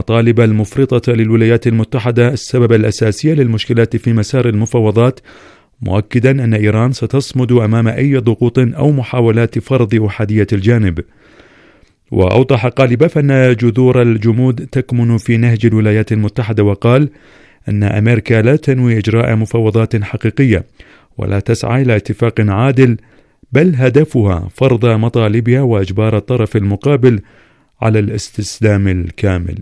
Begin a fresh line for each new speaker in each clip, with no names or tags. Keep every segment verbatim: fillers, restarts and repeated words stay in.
طالب المفرطة للولايات المتحدة السبب الأساسي للمشكلات في مسار المفاوضات، مؤكدا أن إيران ستصمد أمام أي ضغوط أو محاولات فرض أحادية الجانب. وأوضح قالباف أن جذور الجمود تكمن في نهج الولايات المتحدة، وقال أن أمريكا لا تنوي إجراء مفاوضات حقيقية ولا تسعى إلى اتفاق عادل، بل هدفها فرض مطالبها وإجبار الطرف المقابل على الاستسلام الكامل.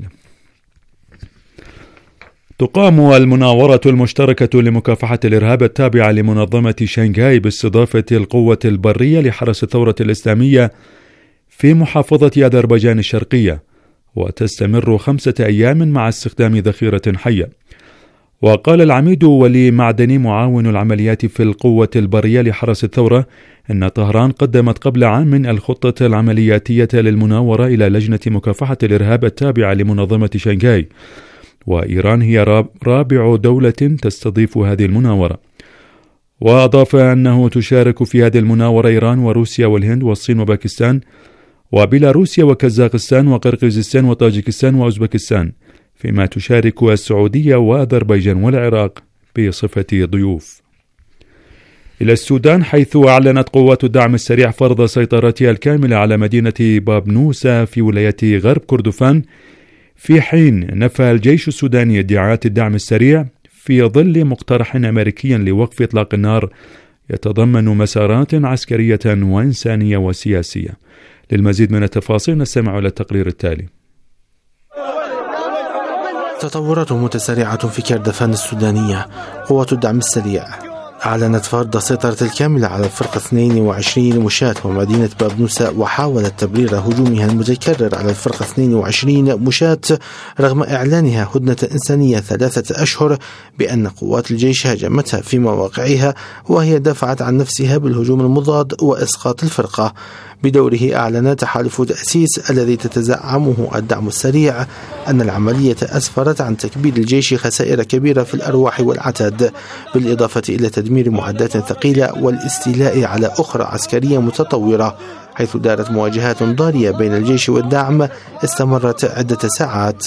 تقام المناورة المشتركة لمكافحة الإرهاب التابعة لمنظمة شنغهاي باستضافة القوة البرية لحرس الثورة الإسلامية في محافظة أذربيجان الشرقية، وتستمر خمسة أيام مع استخدام ذخيرة حية. وقال العميد ولي معدني معاون العمليات في القوة البرية لحرس الثورة أن طهران قدمت قبل عام الخطة العملياتية للمناورة إلى لجنة مكافحة الإرهاب التابعة لمنظمة شنغهاي، وإيران هي رابع دولة تستضيف هذه المناورة. وأضاف أنه تشارك في هذه المناورة إيران وروسيا والهند والصين وباكستان وبيلاروسيا وكازاخستان وقرقيزستان وطاجكستان وأوزبكستان، فيما تشارك السعودية وأذربيجان والعراق بصفة ضيوف. إلى السودان، حيث أعلنت قوات الدعم السريع فرض سيطرتها الكاملة على مدينة بابنوسة في ولاية غرب كردفان، في حين نفى الجيش السوداني ادعاءات الدعم السريع في ظل مقترح أمريكي لوقف إطلاق النار يتضمن مسارات عسكرية وإنسانية وسياسية. للمزيد من التفاصيل نستمع إلى التقرير التالي.
تطورات متسارعة في كردفان السودانية. قوات الدعم السريع أعلنت فرض السيطرة الكاملة على الفرقة اثنين وعشرين مشاة ومدينة بابنوسة، وحاولت تبرير هجومها المتكرر على الفرقة اثنين وعشرين مشاة رغم إعلانها هدنة إنسانية ثلاثة أشهر بأن قوات الجيش هاجمتها في مواقعها، وهي دافعت عن نفسها بالهجوم المضاد وإسقاط الفرقة. بدوره أعلن تحالف تأسيس الذي تتزعمه الدعم السريع أن العملية أسفرت عن تكبيد الجيش خسائر كبيرة في الأرواح والعتاد، بالإضافة إلى تدمير معدات ثقيلة والاستيلاء على أخرى عسكرية متطورة، حيث دارت مواجهات ضارية بين الجيش والدعم استمرت عدة ساعات.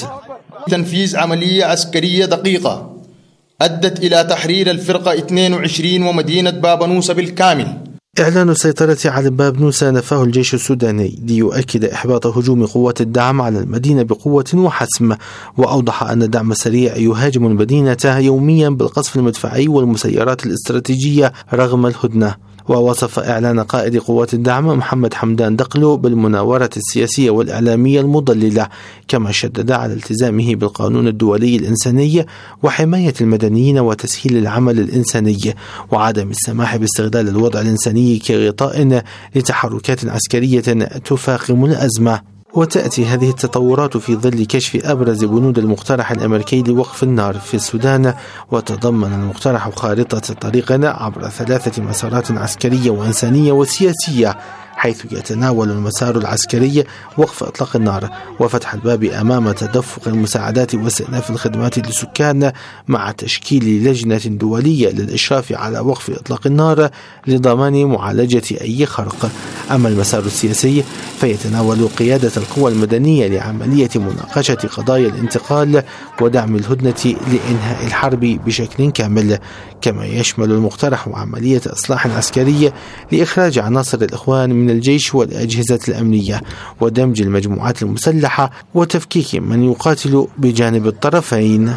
تنفيذ عملية عسكرية دقيقة أدت إلى تحرير الفرقة اثنين وعشرين ومدينة بابنوسة بالكامل.
إعلان السيطرة على بابنوسة نفاه الجيش السوداني ليؤكد إحباط هجوم قوات الدعم على المدينة بقوة وحسم، وأوضح أن الدعم السريع يهاجم المدينة يوميا بالقصف المدفعي والمسيرات الاستراتيجية رغم الهدنة. ووصف إعلان قائد قوات الدعم محمد حمدان دقلو بالمناورة السياسية والإعلامية المضللة، كما شدد على التزامه بالقانون الدولي الإنساني وحماية المدنيين وتسهيل العمل الإنساني، وعدم السماح باستغلال الوضع الإنساني كغطاء لتحركات عسكرية تفاقم الأزمة. وتأتي هذه التطورات في ظل كشف أبرز بنود المقترح الأمريكي لوقف النار في السودان، وتضمن المقترح خارطة طريق عبر ثلاثة مسارات عسكرية وإنسانية وسياسية، حيث يتناول المسار العسكري وقف إطلاق النار وفتح الباب أمام تدفق المساعدات واستئناف الخدمات للسكان، مع تشكيل لجنة دولية للإشراف على وقف إطلاق النار لضمان معالجة أي خرق. أما المسار السياسي فيتناول قيادة القوى المدنية لعملية مناقشة قضايا الانتقال ودعم الهدنة لإنهاء الحرب بشكل كامل، كما يشمل المقترح عملية إصلاح عسكري لإخراج عناصر الإخوان من الجيش والأجهزة الأمنية ودمج المجموعات المسلحة وتفكيك من يقاتل بجانب الطرفين.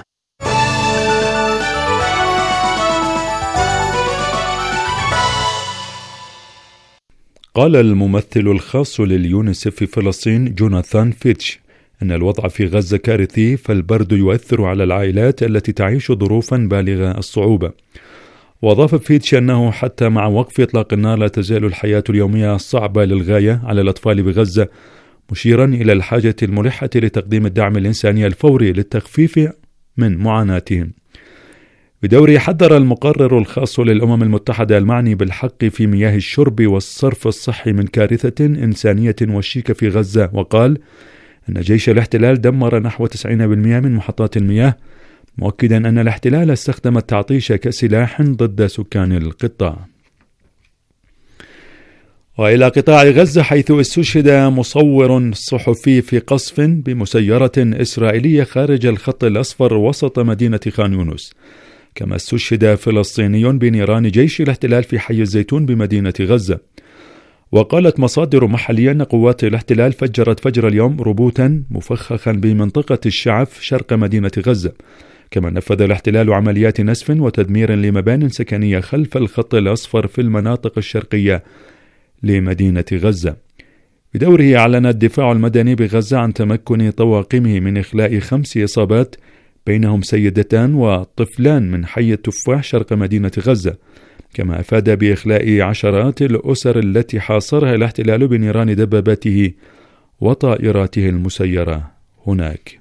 قال الممثل الخاص لليونسف في فلسطين جوناثان فيتش أن الوضع في غزة كارثي، فالبرد يؤثر على العائلات التي تعيش ظروفا بالغة الصعوبة. وأضاف فيتش أنه حتى مع وقف إطلاق النار لا تزال الحياة اليومية صعبة للغاية على الأطفال بغزة، مشيرا إلى الحاجة الملحة لتقديم الدعم الإنساني الفوري للتخفيف من معاناتهم. بدوره حذر المقرر الخاص للأمم المتحدة المعني بالحق في مياه الشرب والصرف الصحي من كارثة إنسانية وشيكة في غزة، وقال أن جيش الاحتلال دمر نحو تسعين بالمئة من محطات المياه، مؤكدا أن الاحتلال استخدم التعطيش كسلاح ضد سكان القطاع. وإلى قطاع غزة، حيث استشهد مصور صحفي في قصف بمسيرة إسرائيلية خارج الخط الأصفر وسط مدينة خان يونس. كما استشهد فلسطيني بنيران جيش الاحتلال في حي الزيتون بمدينة غزة. وقالت مصادر محلية أن قوات الاحتلال فجرت فجر اليوم روبوتا مفخخا بمنطقة الشعف شرق مدينة غزة. كما نفذ الاحتلال عمليات نسف وتدمير لمبان سكنية خلف الخط الأصفر في المناطق الشرقية لمدينة غزة. بدوره أعلن الدفاع المدني بغزة عن تمكن طواقمه من إخلاء خمس إصابات بينهم سيدتان وطفلان من حي التفاح شرق مدينة غزة. كما أفاد بإخلاء عشرات الأسر التي حاصرها الاحتلال بنيران دباباته وطائراته المسيرة هناك.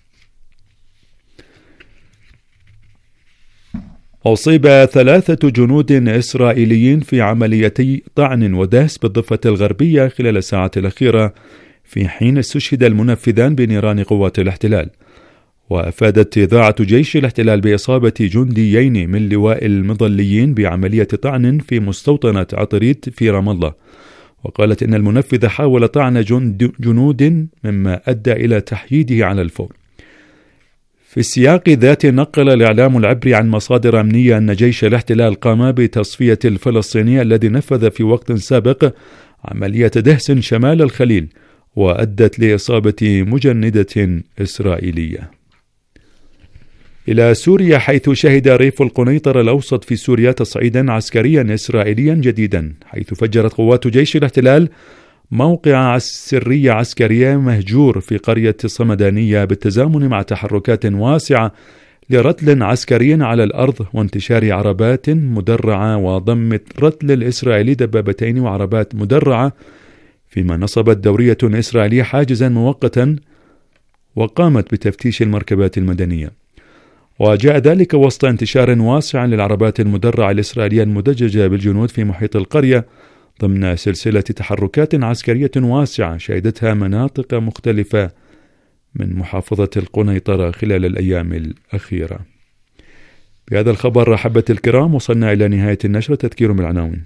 أصيب ثلاثة جنود إسرائيليين في عمليتي طعن ودهس بالضفة الغربية خلال الساعات الأخيرة، في حين استشهد المنفذان بنيران قوات الاحتلال. وأفادت إذاعة جيش الاحتلال بإصابة جنديين من لواء المظليين بعملية طعن في مستوطنة عطريت في رام الله. وقالت إن المنفذ حاول طعن جنود مما أدى إلى تحييده على الفور. في السياق ذات، نقل الإعلام العبري عن مصادر أمنية أن جيش الاحتلال قام بتصفية الفلسطيني الذي نفذ في وقت سابق عملية دهس شمال الخليل، وأدت لإصابة مجندة إسرائيلية. إلى سوريا، حيث شهد ريف القنيطرة الأوسط في سوريا تصعيدا عسكريا إسرائيليا جديدا، حيث فجرت قوات جيش الاحتلال موقع سرية عسكرية مهجور في قرية صمدانية بالتزامن مع تحركات واسعة لرتل عسكري على الأرض وانتشار عربات مدرعة وضم الرتل الإسرائيلي دبابتين وعربات مدرعة، فيما نصبت دورية إسرائيلية حاجزا مؤقتا وقامت بتفتيش المركبات المدنية. وجاء ذلك وسط انتشار واسع للعربات المدرعة الإسرائيلية المدججة بالجنود في محيط القرية، ضمن سلسلة تحركات عسكرية واسعة شهدتها مناطق مختلفة من محافظة القنيطرة خلال الأيام الأخيرة. بهذا الخبر أحبة الكرام وصلنا إلى نهاية النشرة. تذكير بالعناوين.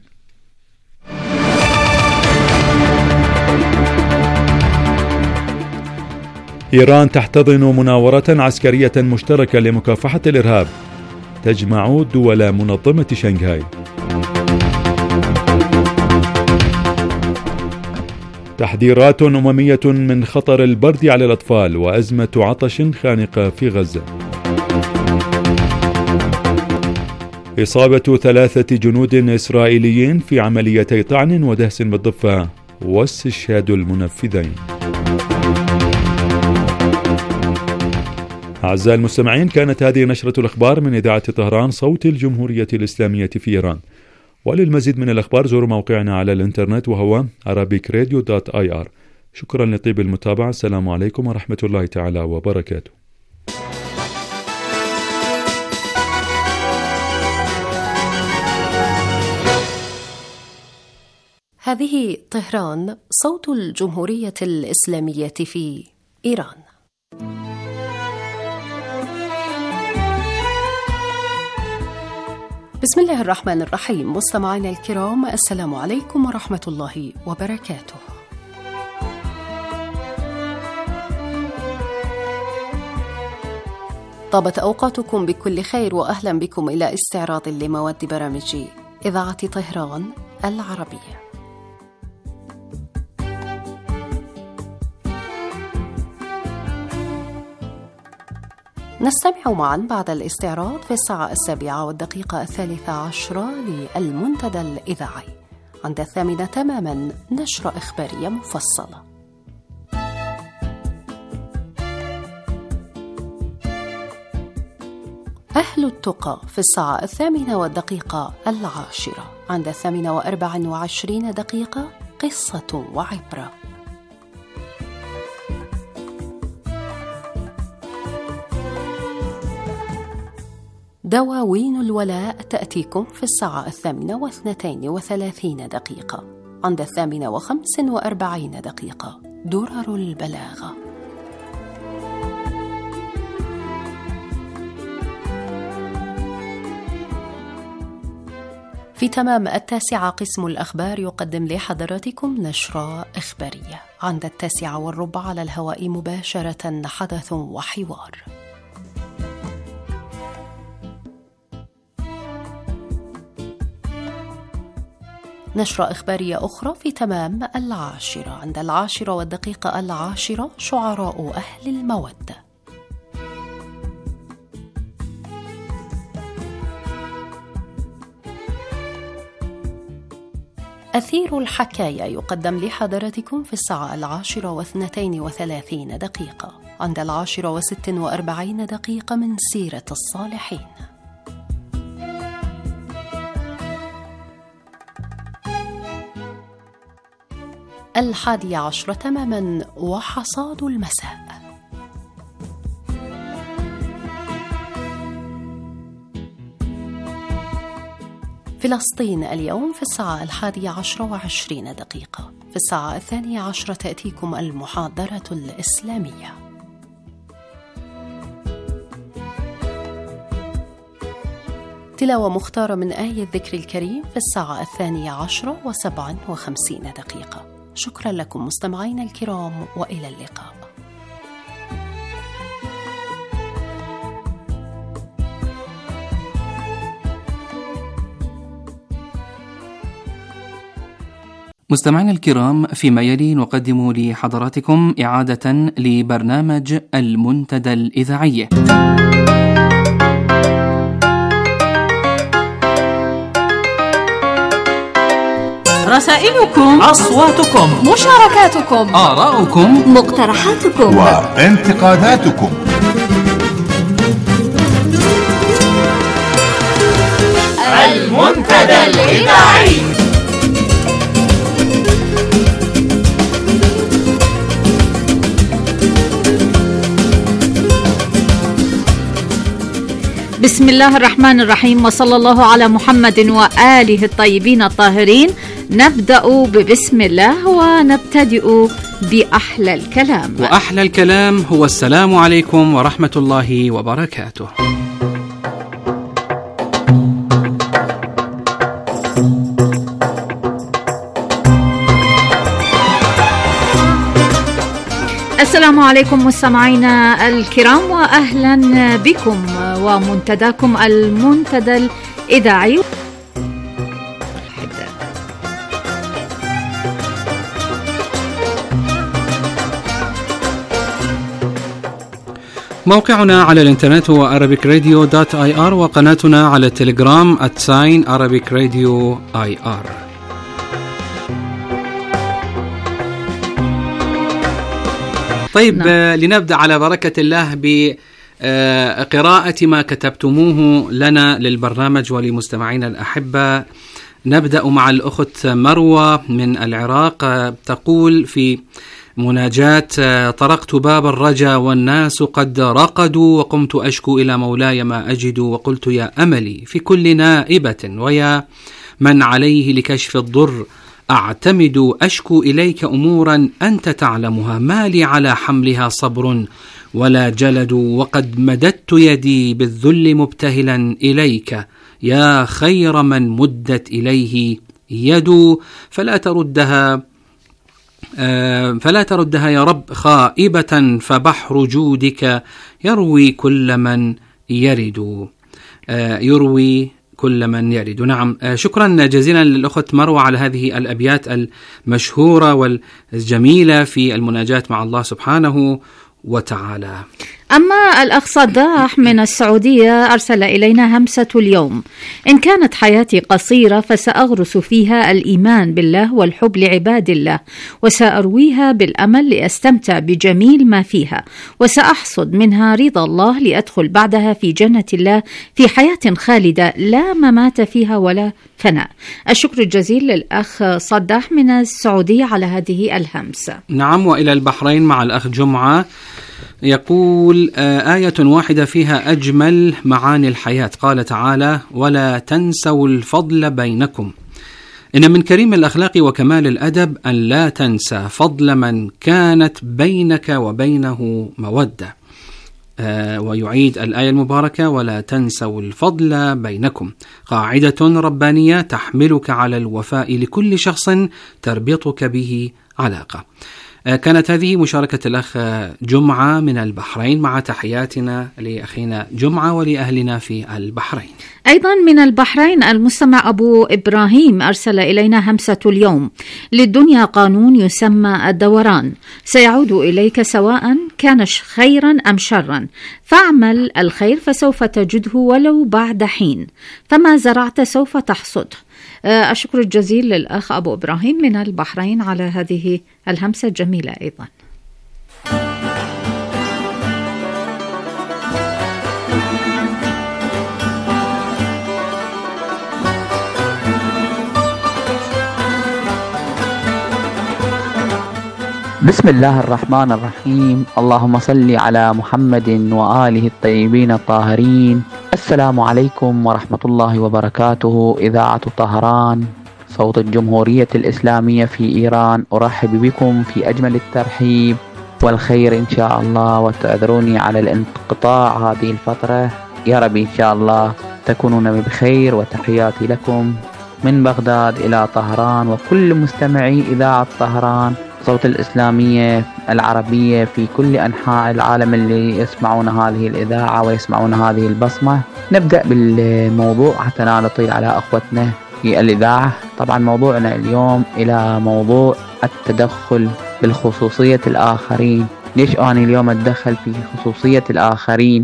إيران تحتضن مناورة عسكرية مشتركة لمكافحة الإرهاب تجمع دول منظمة شنغهاي. تحذيرات أممية من خطر البرد على الأطفال وأزمة عطش خانقة في غزة. إصابة ثلاثة جنود إسرائيليين في عمليتي طعن ودهس بالضفة واستشهاد المنفذين. أعزائي المستمعين، كانت هذه نشرة الأخبار من إذاعة طهران صوت الجمهورية الإسلامية في إيران. وللمزيد من الأخبار زوروا موقعنا على الإنترنت وهو arabic radio دوت آي آر. شكرا لطيب المتابعة. السلام عليكم ورحمة الله تعالى وبركاته.
هذه طهران صوت الجمهورية الإسلامية في إيران. بسم الله الرحمن الرحيم. مستمعينا الكرام، السلام عليكم ورحمة الله وبركاته. طابت أوقاتكم بكل خير، وأهلا بكم إلى استعراض لمواد برامج إذاعة طهران العربية. نستمع معا بعد الاستعراض في الساعة السابعة والدقيقة الثالثة عشرة للمنتدى الإذاعي. عند الثامنة تماما نشرة إخبارية مفصلة. أهل التقى في الساعة الثامنة والدقيقة العاشرة. عند الثامنة وأربع وعشرين دقيقة قصة وعبرة. دواوين الولاء تأتيكم في الساعة الثامنة واثنتين وثلاثين دقيقة. عند الثامنة وخمس وأربعين دقيقة درر البلاغة. في تمام التاسعة قسم الأخبار يقدم لحضراتكم نشرة إخبارية. عند التاسعة والربع على الهواء مباشرة حدث وحوار. نشرة إخبارية أخرى في تمام العاشرة. عند العاشرة والدقيقة العاشرة شعراء أهل المودة. أثير الحكاية يقدم لحضراتكم في الساعة العاشرة واثنتين وثلاثين دقيقة. عند العاشرة وست وأربعين دقيقة من سيرة الصالحين. الحادي عشر تماما وحصاد المساء. فلسطين اليوم في الساعة الحادية عشر وعشرين دقيقة. في الساعة الثانية عشر تأتيكم المحاضرة الإسلامية. تلاوة مختارة من آية الذكر الكريم في الساعة الثانية عشر وسبعا وخمسين دقيقة. شكرا لكم مستمعين الكرام وإلى اللقاء.
مستمعينا الكرام، فيما يلي نقدم لحضراتكم إعادة لبرنامج المنتدى الإذاعي.
رسائلكم، أصواتكم،
مشاركاتكم،
آراؤكم،
مقترحاتكم
وانتقاداتكم.
المنتدى الإذاعي.
بسم الله الرحمن الرحيم، وصلى الله على محمد وآله الطيبين الطاهرين. نبدأ ببسم الله ونبتدئ بأحلى الكلام.
وأحلى الكلام هو السلام عليكم ورحمة الله وبركاته.
السلام عليكم مستمعينا الكرام، وأهلا بكم ومنتداكم المنتدى الإذاعي.
موقعنا على الانترنت هو arabic radio dot i r، وقناتنا على التليجرام at sign arabic radio i r. طيب، نعم. لنبدأ على بركة الله بقراءة ما كتبتموه لنا للبرنامج ولمستمعينا الأحبة. نبدأ مع الأخت مروة من العراق. تقول في مناجاة: طرقت باب الرجا والناس قد رقدوا، وقمت أشكو إلى مولاي ما أجد، وقلت يا أملي في كل نائبة، ويا من عليه لكشف الضر أعتمد، أشكو إليك أمورا أنت تعلمها، ما لي على حملها صبر ولا جلد، وقد مددت يدي بالذل مبتهلا إليك، يا خير من مدت إليه يد، فلا تردها آه فلا تردها يا رب خائبة، فبحر جودك يروي كل من يرد آه يروي كل من يرد. نعم، شكرا جزيلا للأخت مروة على هذه الأبيات المشهورة والجميلة في المناجاة مع الله سبحانه وتعالى.
أما الأخ صداح من السعودية أرسل إلينا همسة اليوم: إن كانت حياتي قصيرة فسأغرس فيها الإيمان بالله والحب لعباد الله، وسأرويها بالأمل لأستمتع بجميل ما فيها، وسأحصد منها رضا الله لأدخل بعدها في جنة الله في حياة خالدة لا ممات فيها ولا فناء. الشكر الجزيل للأخ صداح من السعودية على هذه الهمسة.
نعم، وإلى البحرين مع الأخ جمعة. يقول: آية واحدة فيها أجمل معاني الحياة، قال تعالى: ولا تنسوا الفضل بينكم. إن من كريم الأخلاق وكمال الأدب أن لا تنسى فضل من كانت بينك وبينه مودة. ويعيد الآية المباركة: ولا تنسوا الفضل بينكم، قاعدة ربانية تحملك على الوفاء لكل شخص تربطك به علاقة. كانت هذه مشاركة الأخ جمعة من البحرين، مع تحياتنا لأخينا جمعة ولأهلنا في البحرين.
أيضا من البحرين المستمع أبو إبراهيم أرسل إلينا همسة اليوم: للدنيا قانون يسمى الدوران، سيعود إليك سواء كان خيرا أم شرا، فاعمل الخير فسوف تجده ولو بعد حين، فما زرعت سوف تحصده. الشكر الجزيل للأخ أبو إبراهيم من البحرين على هذه الهمسة الجميلة أيضا.
بسم الله الرحمن الرحيم، اللهم صل على محمد وآله الطيبين الطاهرين. السلام عليكم ورحمة الله وبركاته. إذاعة طهران صوت الجمهورية الإسلامية في إيران، أرحب بكم في أجمل الترحيب والخير إن شاء الله، وتعذروني على الانقطاع هذه الفترة، يا رب إن شاء الله تكونون بخير. وتحياتي لكم من بغداد إلى طهران وكل مستمعي إذاعة طهران صوت الإسلامية العربية في كل أنحاء العالم اللي يسمعون هذه الإذاعة ويسمعون هذه البصمة. نبدأ بالموضوع حتى لا نطيل على أخوتنا في الإذاعة. طبعا موضوعنا اليوم إلى موضوع التدخل بالخصوصية الآخرين. ليش أنا اليوم أتدخل في خصوصية الآخرين،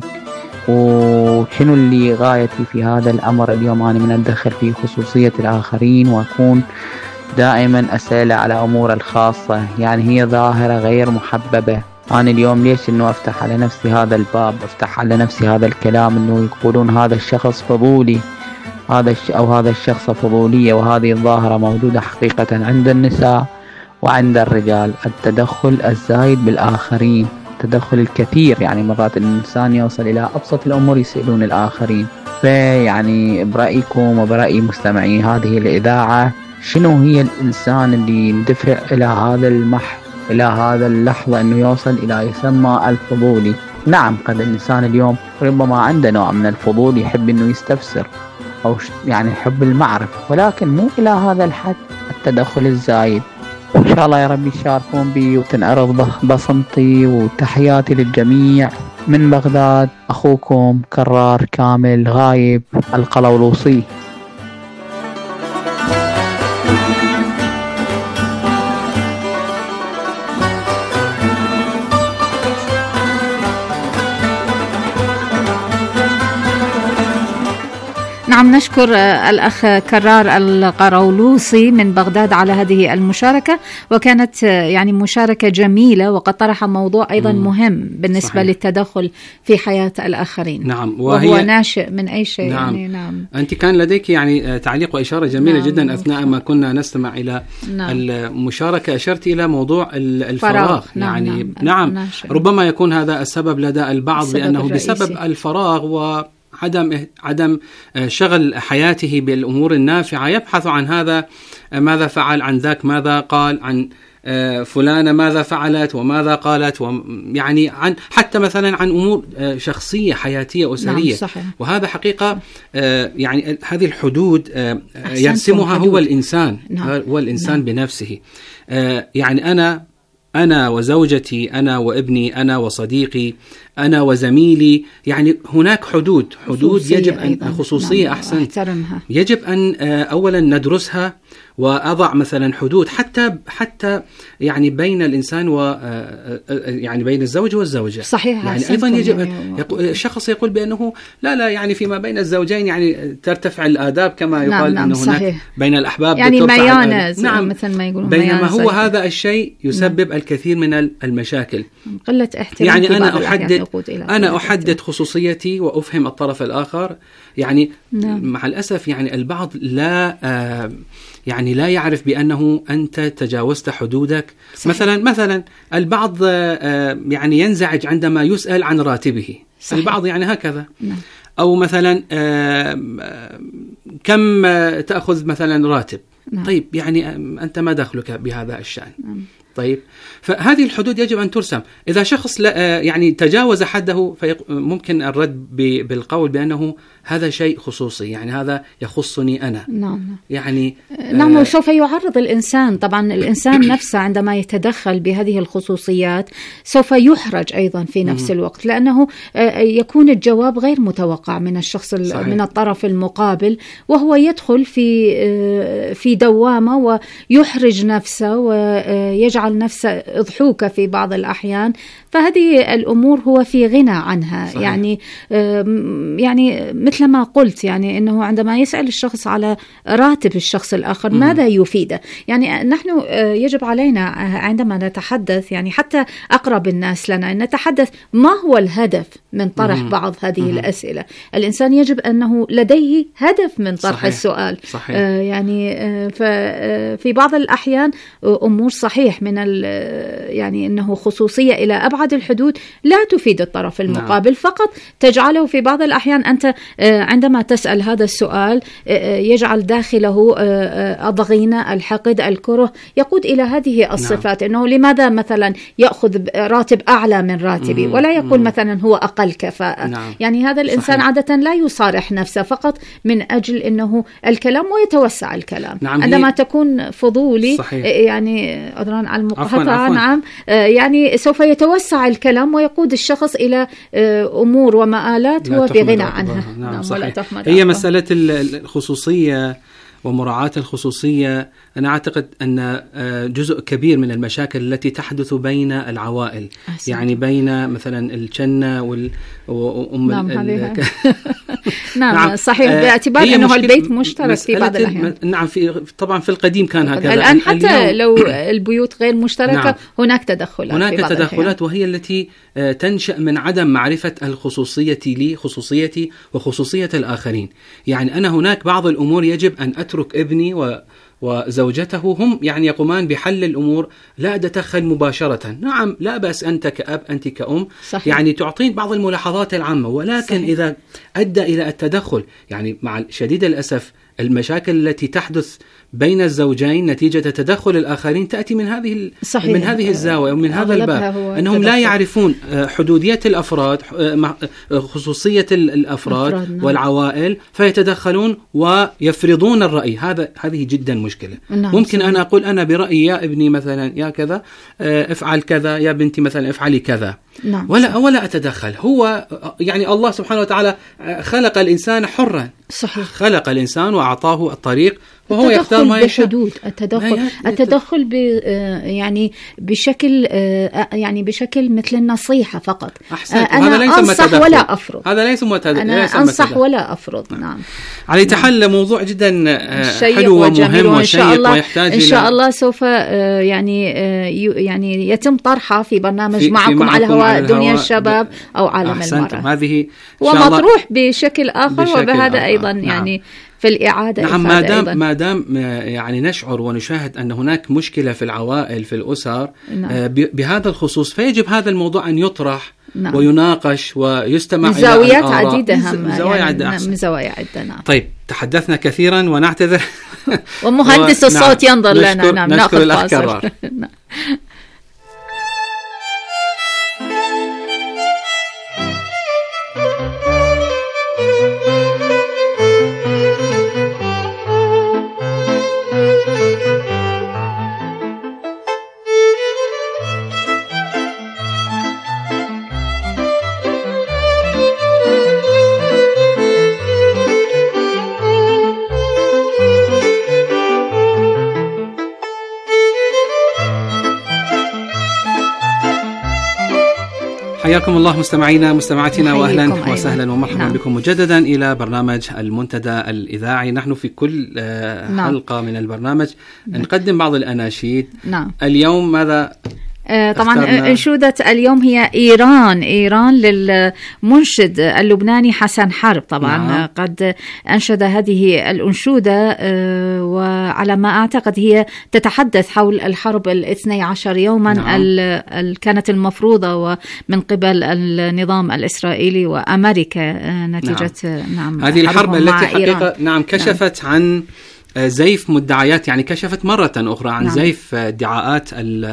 وشنو اللي غايتي في هذا الأمر؟ اليوم أنا من أتدخل في خصوصية الآخرين وأكون دائما أسأل على أمور الخاصة، يعني هي ظاهرة غير محببة. أنا اليوم ليش إنه أفتح على نفسي هذا الباب، أفتح على نفسي هذا الكلام، إنه يقولون هذا الشخص فضولي، هذا الش أو هذا الشخص فضولية، وهذه الظاهرة موجودة حقيقة عند النساء وعند الرجال. التدخل الزايد بالآخرين، التدخل الكثير، يعني مرات الإنسان يوصل إلى أبسط الأمور يسألون الآخرين. فيعني برأيكم وبرأي مستمعي هذه الإذاعة، شنو هي الإنسان اللي يندفع إلى هذا المح إلى هذا اللحظة أنه يوصل إلى يسمى الفضولي؟ نعم، قد الإنسان اليوم ربما عنده نوع من الفضول، يحب أنه يستفسر أو يعني يحب المعرفة، ولكن مو إلى هذا الحد التدخل الزايد. وإن شاء الله يا رب يشاركون بي وتنعرض بصمتي. وتحياتي للجميع من بغداد، أخوكم كرار كامل غايب القلولوصي.
نعم، نشكر الأخ كرار القرولوصي من بغداد على هذه المشاركة، وكانت يعني مشاركة جميلة، وقد طرح موضوع أيضا مم. مهم بالنسبة صحيح. للتدخل في حياة الآخرين.
نعم،
وهي وهو ناشئ من أي شيء.
نعم.
يعني نعم.
أنت كان لديك يعني تعليق وإشارة جميلة نعم. جدا أثناء ما كنا نستمع إلى نعم. المشاركة، أشرت إلى موضوع الفراغ.
نعم.
يعني نعم, نعم. ربما يكون هذا السبب لدى البعض، السبب لأنه الرئيسي. بسبب الفراغ و عدم عدم شغل حياته بالأمور النافعة يبحث عن هذا ماذا فعل، عن ذاك ماذا قال، عن فلانة ماذا فعلت وماذا قالت، يعني عن حتى مثلا عن أمور شخصية حياتية أسرية.
نعم،
وهذا حقيقة يعني هذه الحدود يرسمها حدود. هو الإنسان. نعم. هو الإنسان نعم. بنفسه. يعني أنا أنا وزوجتي، أنا وابني، أنا وصديقي، أنا وزميلي، يعني هناك حدود حدود يجب أن خصوصية نعم. أحسن
أحترمها.
يجب أن أولا ندرسها وأضع مثلا حدود حتى حتى يعني بين الإنسان و يعني بين الزوج والزوجة.
صحيح.
يعني أيضا يجب يعني أن شخص يقول بأنه لا لا يعني فيما بين الزوجين يعني ترتفع الآداب كما يقال. نعم.
نعم.
أنه هناك بين الأحباب
يعني ميانة. نعم. مثل ما يقولون،
بينما هو هذا الشيء يسبب نعم. الكثير من المشاكل.
قلة احترام.
يعني أنا أحدد أنا أحدد خصوصيتي وأفهم الطرف الآخر. يعني نعم. مع الأسف يعني البعض لا آه يعني لا يعرف بأنه أنت تجاوزت حدودك. صحيح. مثلا مثلا البعض آه يعني ينزعج عندما يسأل عن راتبه. صحيح. البعض يعني هكذا. نعم. أو مثلا آه كم تأخذ مثلا راتب. نعم. طيب يعني أنت ما دخلك بهذا الشأن. نعم. طيب، فهذه الحدود يجب أن ترسم. إذا شخص يعني تجاوز حده فممكن الرد بالقول بأنه هذا شيء خصوصي، يعني هذا يخصني أنا.
نعم.
يعني
نعم، وسوف يعرض الإنسان، طبعا الإنسان نفسه عندما يتدخل بهذه الخصوصيات سوف يحرج أيضا في نفس الوقت، لأنه يكون الجواب غير متوقع من الشخص صحيح. من الطرف المقابل، وهو يدخل في في دوامة ويحرج نفسه ويجعل نفسه أضحوكة في بعض الأحيان. فهذه الأمور هو في غنى عنها. صحيح. يعني يعني مثل ما قلت، يعني أنه عندما يسأل الشخص على راتب الشخص الآخر م- ماذا يفيده، يعني نحن يجب علينا عندما نتحدث، يعني حتى أقرب الناس لنا، أن نتحدث ما هو الهدف من طرح م- بعض هذه م- الأسئلة. الإنسان يجب أنه لديه هدف من طرح صحيح. السؤال.
صحيح.
آه يعني آه ففي بعض الأحيان أمور صحيح من يعني أنه خصوصية إلى أبعد الحدود لا تفيد الطرف المقابل. نعم. فقط تجعله في بعض الأحيان أنت عندما تسأل هذا السؤال يجعل داخله الضغينة، الحقد، الكره، يقود إلى هذه الصفات. نعم. أنه لماذا مثلا يأخذ راتب أعلى من راتبي ولا يقول مثلا هو أقل كفاءة. نعم. يعني هذا الإنسان صحيح. عادة لا يصارح نفسه فقط من أجل أنه الكلام ويتوسع الكلام. نعم. عندما تكون فضولي صحيح. يعني أدران على المقاطعة. نعم. يعني سوف يتوسع الكلام ويقود الشخص إلى أمور ومآلات هو بغنى عنها.
نعم. نعم صحيح. هي مسألة الخصوصية ومراعاة الخصوصية، أنا أعتقد أن جزء كبير من المشاكل التي تحدث بين العوائل. أحسن. يعني بين مثلا الجنة وأم
نعم ال... نعم. نعم صحيح، باعتبار أنه البيت مشترك في بعض الأحيان.
نعم، في طبعا في القديم كان هكذا.
الآن حتى لو البيوت غير مشتركة. نعم. هناك تدخلات.
هناك
في بعض
تدخلات وهي التي تنشأ من عدم معرفة الخصوصية لي خصوصيتي وخصوصية الآخرين. يعني أنا هناك بعض الأمور يجب أن أترك ابني و وزوجته هم يعني يقومان بحل الأمور، لا أتدخل مباشرة. نعم لا بأس، أنت كأب أنت كأم صحيح. يعني تعطين بعض الملاحظات العامة، ولكن صحيح. إذا أدى إلى التدخل، يعني مع شديد الأسف المشاكل التي تحدث بين الزوجين نتيجة تدخل الآخرين تأتي من هذه صحيح. من هذه الزاوية ومن هذا الباب، أنهم لا يعرفون حدودية الأفراد، خصوصية الأفراد والعوائل، فيتدخلون ويفرضون الرأي. هذا هذه جدا مشكلة. نعم. ممكن صحيح. أنا أقول أنا برأيي يا ابني مثلا يا كذا افعل كذا، يا بنتي مثلا افعلي كذا. نعم. ولا ولا أتدخل. هو يعني الله سبحانه وتعالى خلق الإنسان حرا.
صحيح.
خلق الإنسان وأعطاه الطريق وهو يختار ما يشاء.
بحدود التدخل التدخل ب يعني بشكل يعني بشكل مثل النصيحة فقط.
أحسن.
أنا
ليس
أنصح ولا أفرض.
هذا ليس متدخل.
أنا أنصح ولا أفرض. نعم.
على تحل موضوع جدا حلو ومهم وشيق ويحتاج
إن شاء الله سوف يعني يعني يتم طرحه في برنامج في معكم في على هواء دنيا الشباب أو عالم المرأة.
هذه
ومطروح بشكل آخر بشكل وبهذا آخر. أيضا نعم. يعني في الإعادة.
نعم. ما دام ما دام يعني نشعر ونشاهد أن هناك مشكلة في العوائل في الأسر. نعم. بهذا الخصوص، فيجب هذا الموضوع أن يطرح. نعم. ويناقش ويستمع
إلى زاويات عديدة
من زوايا
يعني
عدة
من زوايا عدة. نعم.
طيب تحدثنا كثيرا ونعتذر.
ومهندس و... الصوت نعم. ينظر لنا.
نشكر
نعم.
نشكر الأخ كرار. حياكم الله مستمعينا مستمعاتنا، واهلا وسهلا ومرحبا نعم. بكم مجددا الى برنامج المنتدى الاذاعي. نحن في كل نعم. حلقه من البرنامج نقدم بعض الاناشيد. نعم. اليوم ماذا؟
طبعا انشودة اليوم هي إيران إيران للمنشد اللبناني حسن حرب. طبعا نعم. قد أنشد هذه الأنشودة وعلى ما أعتقد هي تتحدث حول الحرب الاثني عشر يوما نعم. ال كانت المفروضة ومن قبل النظام الإسرائيلي وأمريكا نتيجة نعم,
نعم هذه الحرب التي حقيقة نعم كشفت نعم. عن زيف مدعيات، يعني كشفت مرة أخرى عن نعم. زيف ادعاءات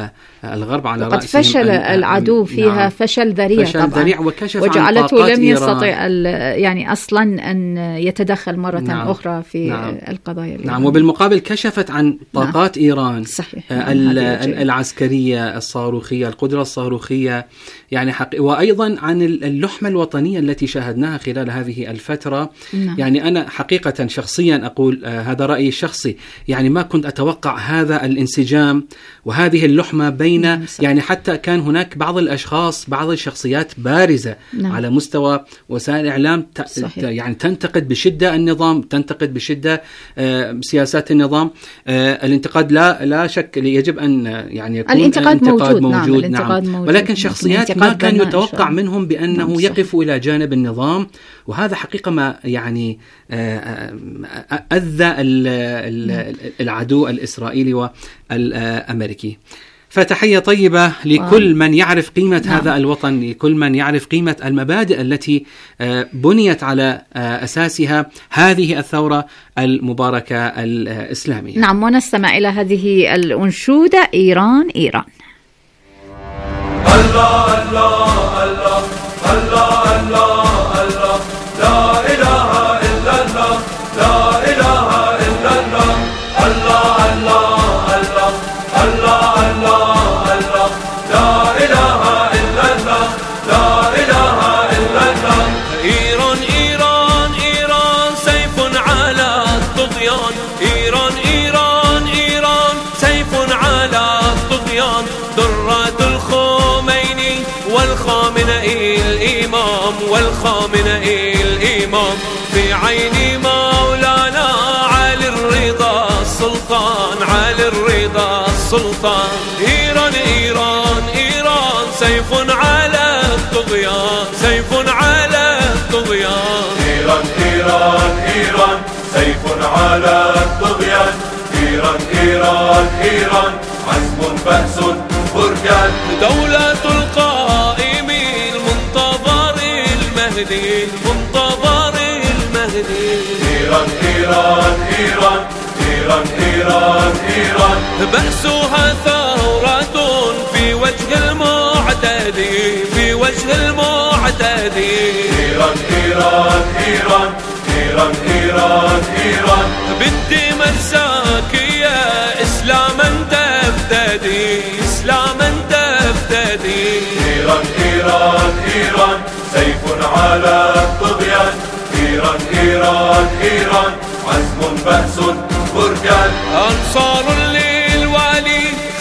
الغرب على
قد فشل العدو فيها نعم فشل ذريع
فشل ذريع وكشف
وجعلته لم يستطع يعني أصلا أن يتدخل مرة نعم أخرى في نعم القضايا الإيرانية.
نعم وبالمقابل كشفت عن طاقات نعم إيران
صحيح
العسكرية الصاروخية القدرة الصاروخية يعني حق وأيضا عن اللحمة الوطنية التي شاهدناها خلال هذه الفترة نعم. يعني أنا حقيقة شخصيا أقول آه هذا رأيي الشخصي يعني ما كنت أتوقع هذا الانسجام وهذه اللحمة بين نعم يعني حتى كان هناك بعض الأشخاص بعض الشخصيات بارزة نعم على مستوى وسائل الإعلام يعني تنتقد بشدة النظام تنتقد بشدة آه سياسات النظام آه الانتقاد لا لا شك يجب أن يعني يكون
الانتقاد,
الانتقاد
موجود,
موجود
نعم,
نعم.
موجود
ولكن شخصيات ما كان يتوقع منهم بأنه
نعم
يقفوا إلى جانب النظام وهذا حقيقة ما يعني أذى العدو الإسرائيلي والأمريكي. فتحية طيبة لكل من يعرف قيمة نعم. هذا الوطن لكل من يعرف قيمة المبادئ التي بنيت على أساسها هذه الثورة المباركة الإسلامية.
نعم ونستمع إلى هذه الأنشودة إيران إيران.
الله الله الله الله الله الله لا إله إلا الله لا إله إلا الله الله الله الله الله الله الله لا إله إلا الله لا إله إلا الله. إيران إيران إيران سيف على الطغيان إيران إيران إيران سيف على الطغيان درة الخميني والخامنئي الإمام والخامنئي الإمام في عين مولانا علي الرضا السلطان علي الرضا السلطان. إيران إيران إيران سيف على الطغيان سيف على الطغيان. إيران إيران إيران سيف على الطغيان إيران إيران إيران عزم بأس بركان. دولة القائم المنتظر المهدي المنتظر المهدي. إيران إيران إيران إيران إيران إيران بأسها ثورة في وجه المعتدي في وجه المعتدي. إيران إيران إيران إيران إيران إيران بالدماء الزاكية إسلاما تفتدي إسلاما تفتدي. إيران إيران إيران سيف على الطغيان إيران إيران إيران عزم بأس بركان. أنصار للولي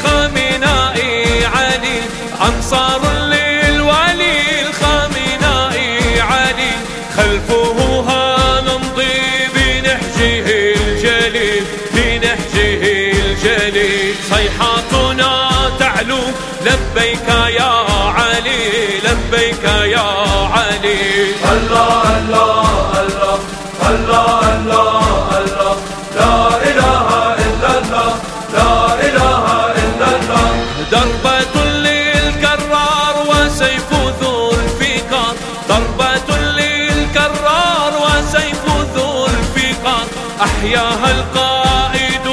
خامنائي علي أنصار للولي الخامنائي علي خلفه هنمضي بنهجه الجليل بنهجه الجليل. صيحاتنا تعلو لبيك يا علي لبيك يا علي. الله الله الله الله الله الله لا إله إلا الله لا إله إلا الله. ضربة للكرار وسيف ذو الفقار ضربة للكرار وسيف ذو الفقار. أحياها القائد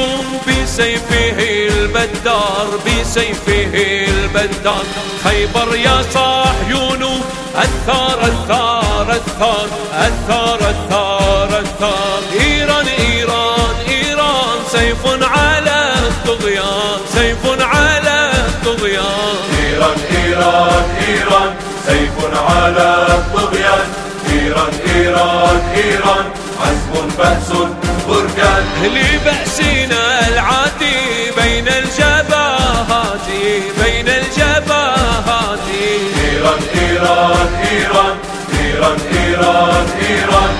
بسيفه البدار بسيفه البدار. خيبر يا صهيون الثار الثار الثار الثار الثار الثار. إيران إيران إيران سيف على الطغيان سيف على الطغيان. إيران إيران إيران سيف على الطغيان إيران إيران إيران عزم بأس بركان. لبأسنا العاتي بين الجبهات بين الجبهات. إيران إيران إيران إيران إيران إيران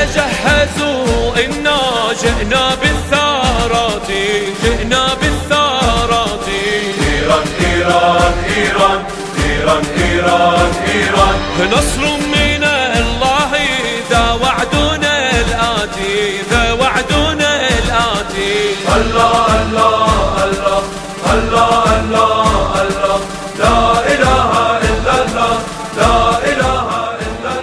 تجهزوا إنا جئنا بالثارات جئنا بالثارات. إيران إيران إيران إيران إيران إيران نصر من الله ذا وعدنا الآتي ذا وعدنا الآتي. الله الله الله الله الله الله لا إله إلا الله لا إله إلا الله.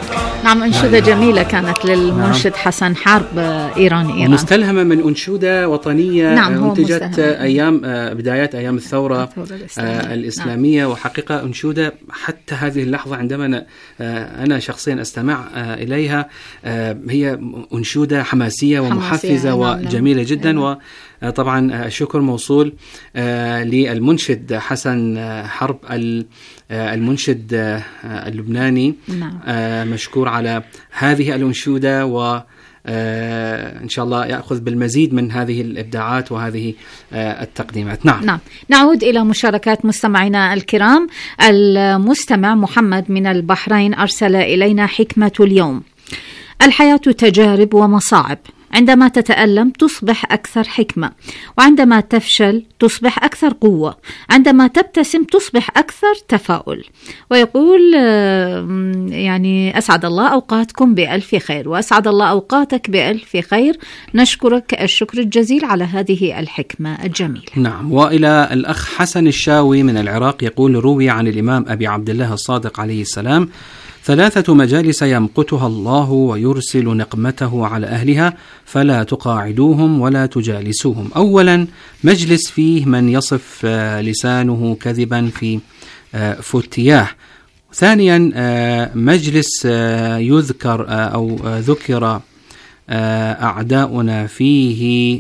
نعم، أنشودة جميلة كانت للمنشد نعم. حسن حرب إيراني إيران،
مستلهمة من أنشودة وطنية
نعم
انتجت أيام بدايات أيام الثورة الإسلامية, الإسلامية نعم. وحقيقة أنشودة حتى هذه اللحظة عندما أنا, أنا شخصيا أستمع إليها هي أنشودة حماسية ومحفزة نعم وجميلة نعم. جدا نعم. وطبعا الشكر موصول للمنشد حسن حرب المنشد اللبناني نعم. مشكور على هذه الأنشودة، وإن شاء الله يأخذ بالمزيد من هذه الإبداعات وهذه التقديمات. نعم.
نعم نعود إلى مشاركات مستمعينا الكرام. المستمع محمد من البحرين أرسل إلينا حكمة اليوم: الحياة تجارب ومصاعب، عندما تتألم تصبح أكثر حكمة، وعندما تفشل تصبح أكثر قوة، عندما تبتسم تصبح أكثر تفاؤل. ويقول يعني أسعد الله أوقاتكم بألف خير، وأسعد الله أوقاتك بألف خير، نشكرك الشكر الجزيل على هذه الحكمة الجميلة.
نعم. وإلى الأخ حسن الشاوي من العراق يقول: روي عن الإمام أبي عبد الله الصادق عليه السلام: ثلاثة مجالس يمقتها الله ويرسل نقمته على أهلها فلا تقاعدوهم ولا تجالسوهم. أولا، مجلس فيه من يصف لسانه كذبا في فتياه. ثانيا، مجلس يذكر أو ذكر أعداؤنا فيه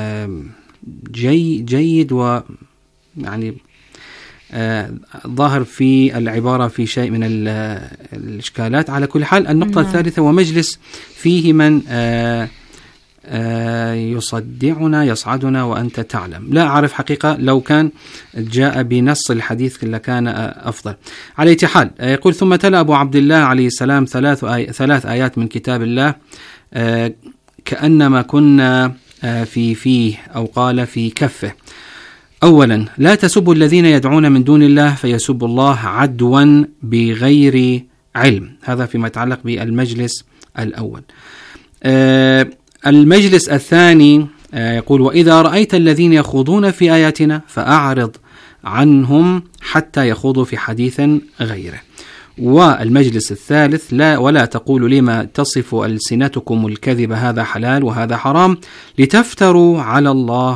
جي جيد و يعني آه ظاهر في العبارة في شيء من الإشكالات. على كل حال، النقطة نعم. الثالثة: ومجلس فيه من آه آه يصدعنا يصعدنا وأنت تعلم. لا أعرف حقيقة، لو كان جاء بنص الحديث لكان آه أفضل. على أي حال، آه يقول: ثم تلا أبو عبد الله عليه السلام ثلاث, آي ثلاث آيات من كتاب الله آه كأنما كنا آه في فيه أو قال في كفه. أولا: لا تسبوا الذين يدعون من دون الله فيسبوا الله عدوا بغير علم. هذا فيما يتعلق بالمجلس الأول. آه المجلس الثاني آه يقول: وإذا رأيت الذين يخوضون في آياتنا فأعرض عنهم حتى يخوضوا في حديث غيره. والمجلس الثالث: لا ولا تقولوا لما تصف ألسنتكم الكذب هذا حلال وهذا حرام لتفتروا على الله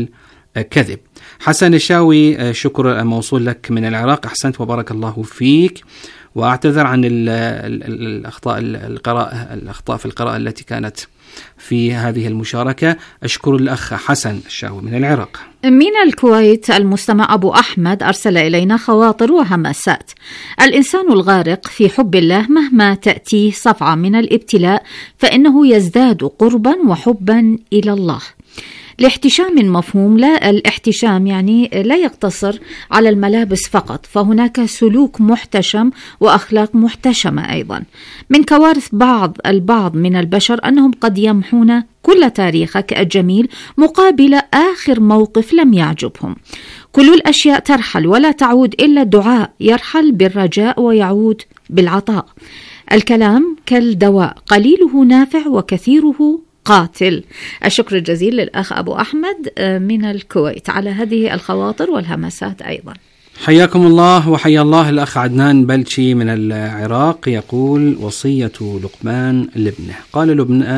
الكذب. حسن الشاوي، شكر موصول لك من العراق، أحسنت وبارك الله فيك، وأعتذر عن الأخطاء القراءة الأخطاء في القراءة التي كانت في هذه المشاركة. أشكر الأخ حسن الشاوي من العراق.
من الكويت المستمع أبو أحمد أرسل إلينا خواطر وهمسات: الإنسان الغارق في حب الله مهما تأتيه صفعة من الابتلاء فإنه يزداد قربا وحبا إلى الله. الاحتشام مفهوم، لا الاحتشام يعني لا يقتصر على الملابس فقط، فهناك سلوك محتشم وأخلاق محتشمة أيضا. من كوارث بعض البعض من البشر أنهم قد يمحون كل تاريخك الجميل مقابل آخر موقف لم يعجبهم. كل الأشياء ترحل ولا تعود إلا الدعاء، يرحل بالرجاء ويعود بالعطاء. الكلام كالدواء، قليله نافع وكثيره قاتل. الشكر الجزيل للأخ أبو أحمد من الكويت على هذه الخواطر والهمسات أيضا.
حياكم الله وحيا الله الأخ عدنان بلشي من العراق يقول: وصية لقمان لابنه. قال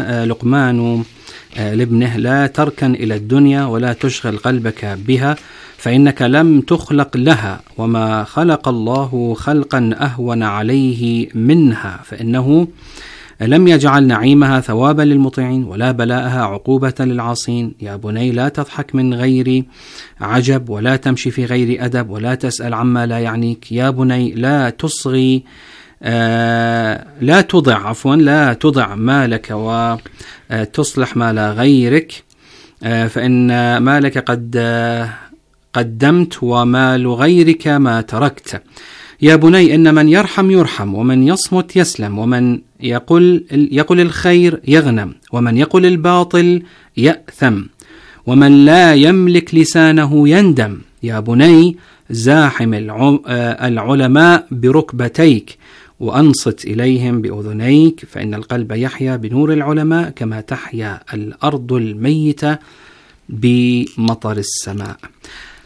لقمان لابنه: لا تركن إلى الدنيا ولا تشغل قلبك بها فإنك لم تخلق لها، وما خلق الله خلقا أهون عليه منها، فإنه لم يجعل نعيمها ثوابا للمطيعين ولا بلاءها عقوبة للعاصين. يا بني لا تضحك من غير عجب ولا تمشي في غير أدب ولا تسأل عما لا يعنيك. يا بني لا تصغي آه لا تضع عفوا لا تضع مالك وتصلح مال غيرك، آه فإن مالك قد آه قدمت ومال غيرك ما تركت. يا بني إن من يرحم يرحم، ومن يصمت يسلم، ومن يقول يقول الخير يغنم، ومن يقول الباطل يأثم، ومن لا يملك لسانه يندم. يا بني زاحم العلماء بركبتيك وأنصت إليهم بأذنيك، فإن القلب يحيا بنور العلماء كما تحيا الأرض الميتة بمطر السماء.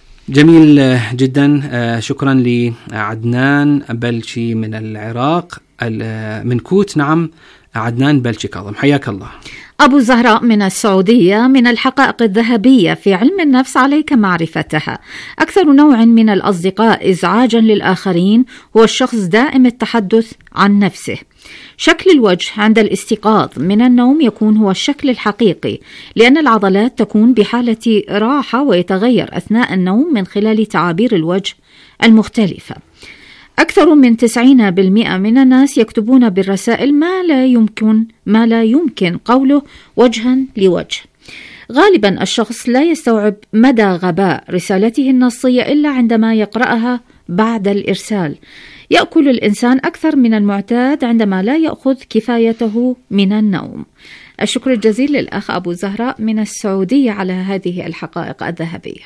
جميل جدا، شكرا لعدنان بلشي من العراق. من كوت. نعم عدنان بلشي كاظم، حياك الله.
أبو زهراء من السعودية: من الحقائق الذهبية في علم النفس عليك معرفتها. أكثر نوع من الأصدقاء إزعاجا للآخرين هو الشخص دائم التحدث عن نفسه. شكل الوجه عند الاستيقاظ من النوم يكون هو الشكل الحقيقي، لأن العضلات تكون بحالة راحة ويتغير أثناء النوم من خلال تعابير الوجه المختلفة. أكثر من تسعين بالمئة من الناس يكتبون بالرسائل ما لا يمكن ما لا يمكن قوله وجها لوجه. غالبا الشخص لا يستوعب مدى غباء رسالته النصية إلا عندما يقرأها بعد الإرسال. يأكل الإنسان أكثر من المعتاد عندما لا يأخذ كفايته من النوم. الشكر الجزيل للأخ أبو زهراء من السعودية على هذه الحقائق الذهبية.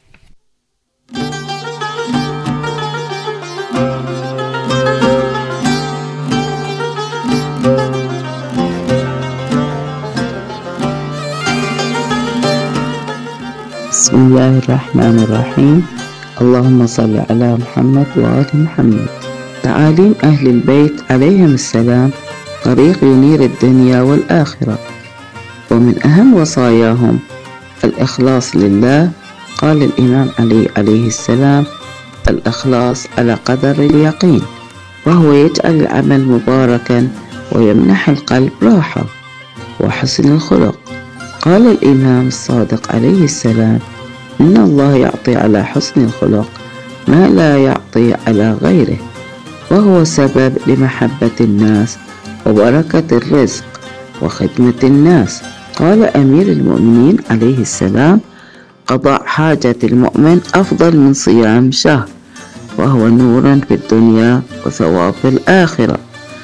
بسم الله الرحمن الرحيم. اللهم صل على محمد وآل محمد. تعاليم أهل البيت عليهم السلام طريق ينير الدنيا والآخرة، ومن أهم وصاياهم الإخلاص لله. قال الإمام علي عليه السلام: الإخلاص على قدر اليقين، وهو يجعل العمل مباركا ويمنح القلب راحة وحسن الخلق. قال الإمام الصادق عليه السلام: إن الله يعطي على حسن الخلق ما لا يعطي على غيره، وهو سبب لمحبة الناس وبركة الرزق وخدمة الناس. قال أمير المؤمنين عليه السلام: قضاء حاجة المؤمن أفضل من صيام شهر، وهو نور في الدنيا وثواب في الآخرة.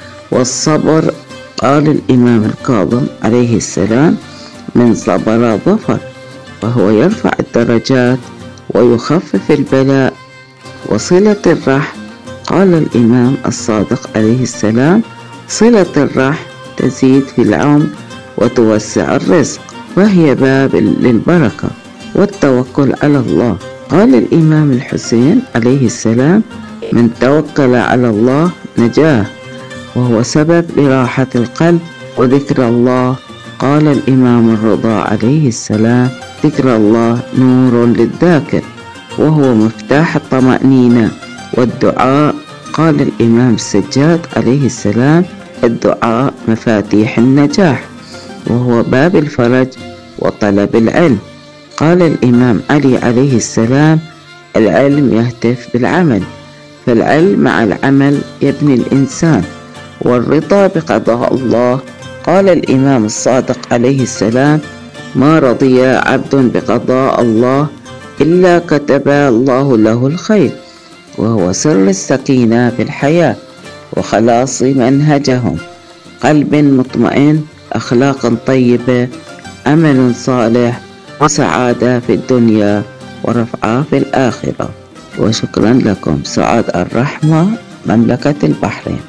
والصبر، قال الإمام الكاظم عليه السلام: من صبر ظفر، وهو يرفع الدرجات ويخفف البلاء. وصلة الرحم، قال الإمام الصادق عليه السلام: صلة الرحم تزيد في العمر وتوسع الرزق، وهي باب للبركة. والتوكل على الله، قال الإمام الحسين عليه السلام: من توكل على الله نجاه، وهو سبب لراحة القلب وذكر الله. قال الإمام الرضا عليه السلام: ذكر الله نور للذاكر، وهو مفتاح الطمأنينة. والدعاء، قال الإمام السجاد عليه السلام: الدعاء مفاتيح النجاح، وهو باب الفرج وطلب العلم. قال الإمام علي عليه السلام: العلم يهتف بالعمل، فالعلم مع العمل يبني الإنسان. والرضا بقضاء الله، قال الإمام الصادق عليه السلام: ما رضي عبد بقضاء الله إلا كتب الله له الخير، وهو سر السكينة في الحياة وخلاص منهجهم. قلب مطمئن، أخلاق طيبة، عمل صالح، وسعادة في الدنيا ورفعة في الآخرة. وشكرا لكم. سعاد الرحمة، مملكة البحرين.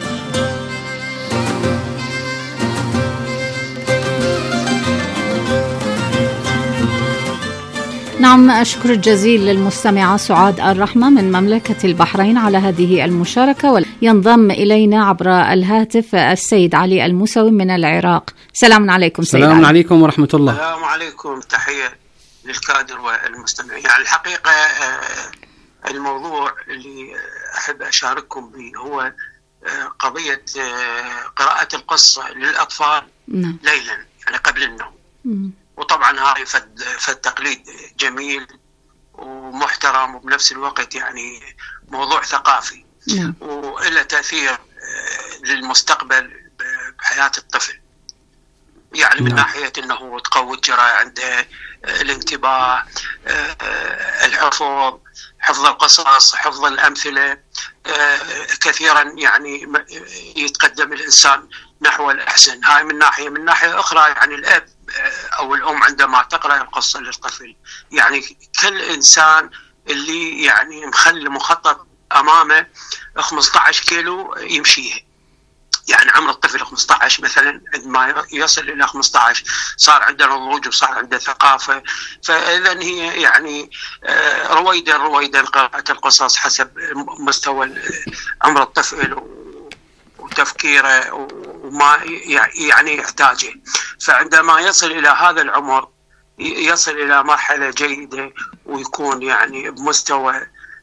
نعم، الشكر الجزيل للمستمعة سعاد الرحمة من مملكة البحرين على هذه المشاركة. وينضم إلينا عبر الهاتف السيد علي الموسوي من العراق. سلام عليكم سيد علي.
السلام عليكم ورحمة الله.
السلام عليكم، تحية للكادر والمستمعين. يعني الحقيقة الموضوع اللي أحب أشارككم به هو قضية قراءة القصة للأطفال ليلا، يعني قبل النوم. وطبعا هاي فد, فد تقليد جميل ومحترم، وبنفس الوقت يعني موضوع ثقافي نعم. وإله تأثير للمستقبل بحياة الطفل، يعني من نعم. ناحية أنه تقوي الجرأة عنده، الانتباه، الحفظ، حفظ القصص، حفظ الأمثلة. كثيرا يعني يتقدم الإنسان نحو الأحسن. هاي من ناحية. من ناحية أخرى يعني الأب أو الأم عندما تقرأ القصة للطفل، يعني كل إنسان اللي يعني مخلي مخطط أمامه خمسة عشر كيلو يمشيه، يعني عمر الطفل خمسة عشر مثلا، عندما يصل إلى خمسة عشر صار عنده نضوج وصار عنده ثقافة. فإذا هي يعني رويدا رويدا قراءة القصص حسب مستوى عمر الطفل وتفكيره وما يعني يحتاجه. فعندما يصل إلى هذا العمر يصل إلى مرحلة جيدة ويكون يعني بمستوى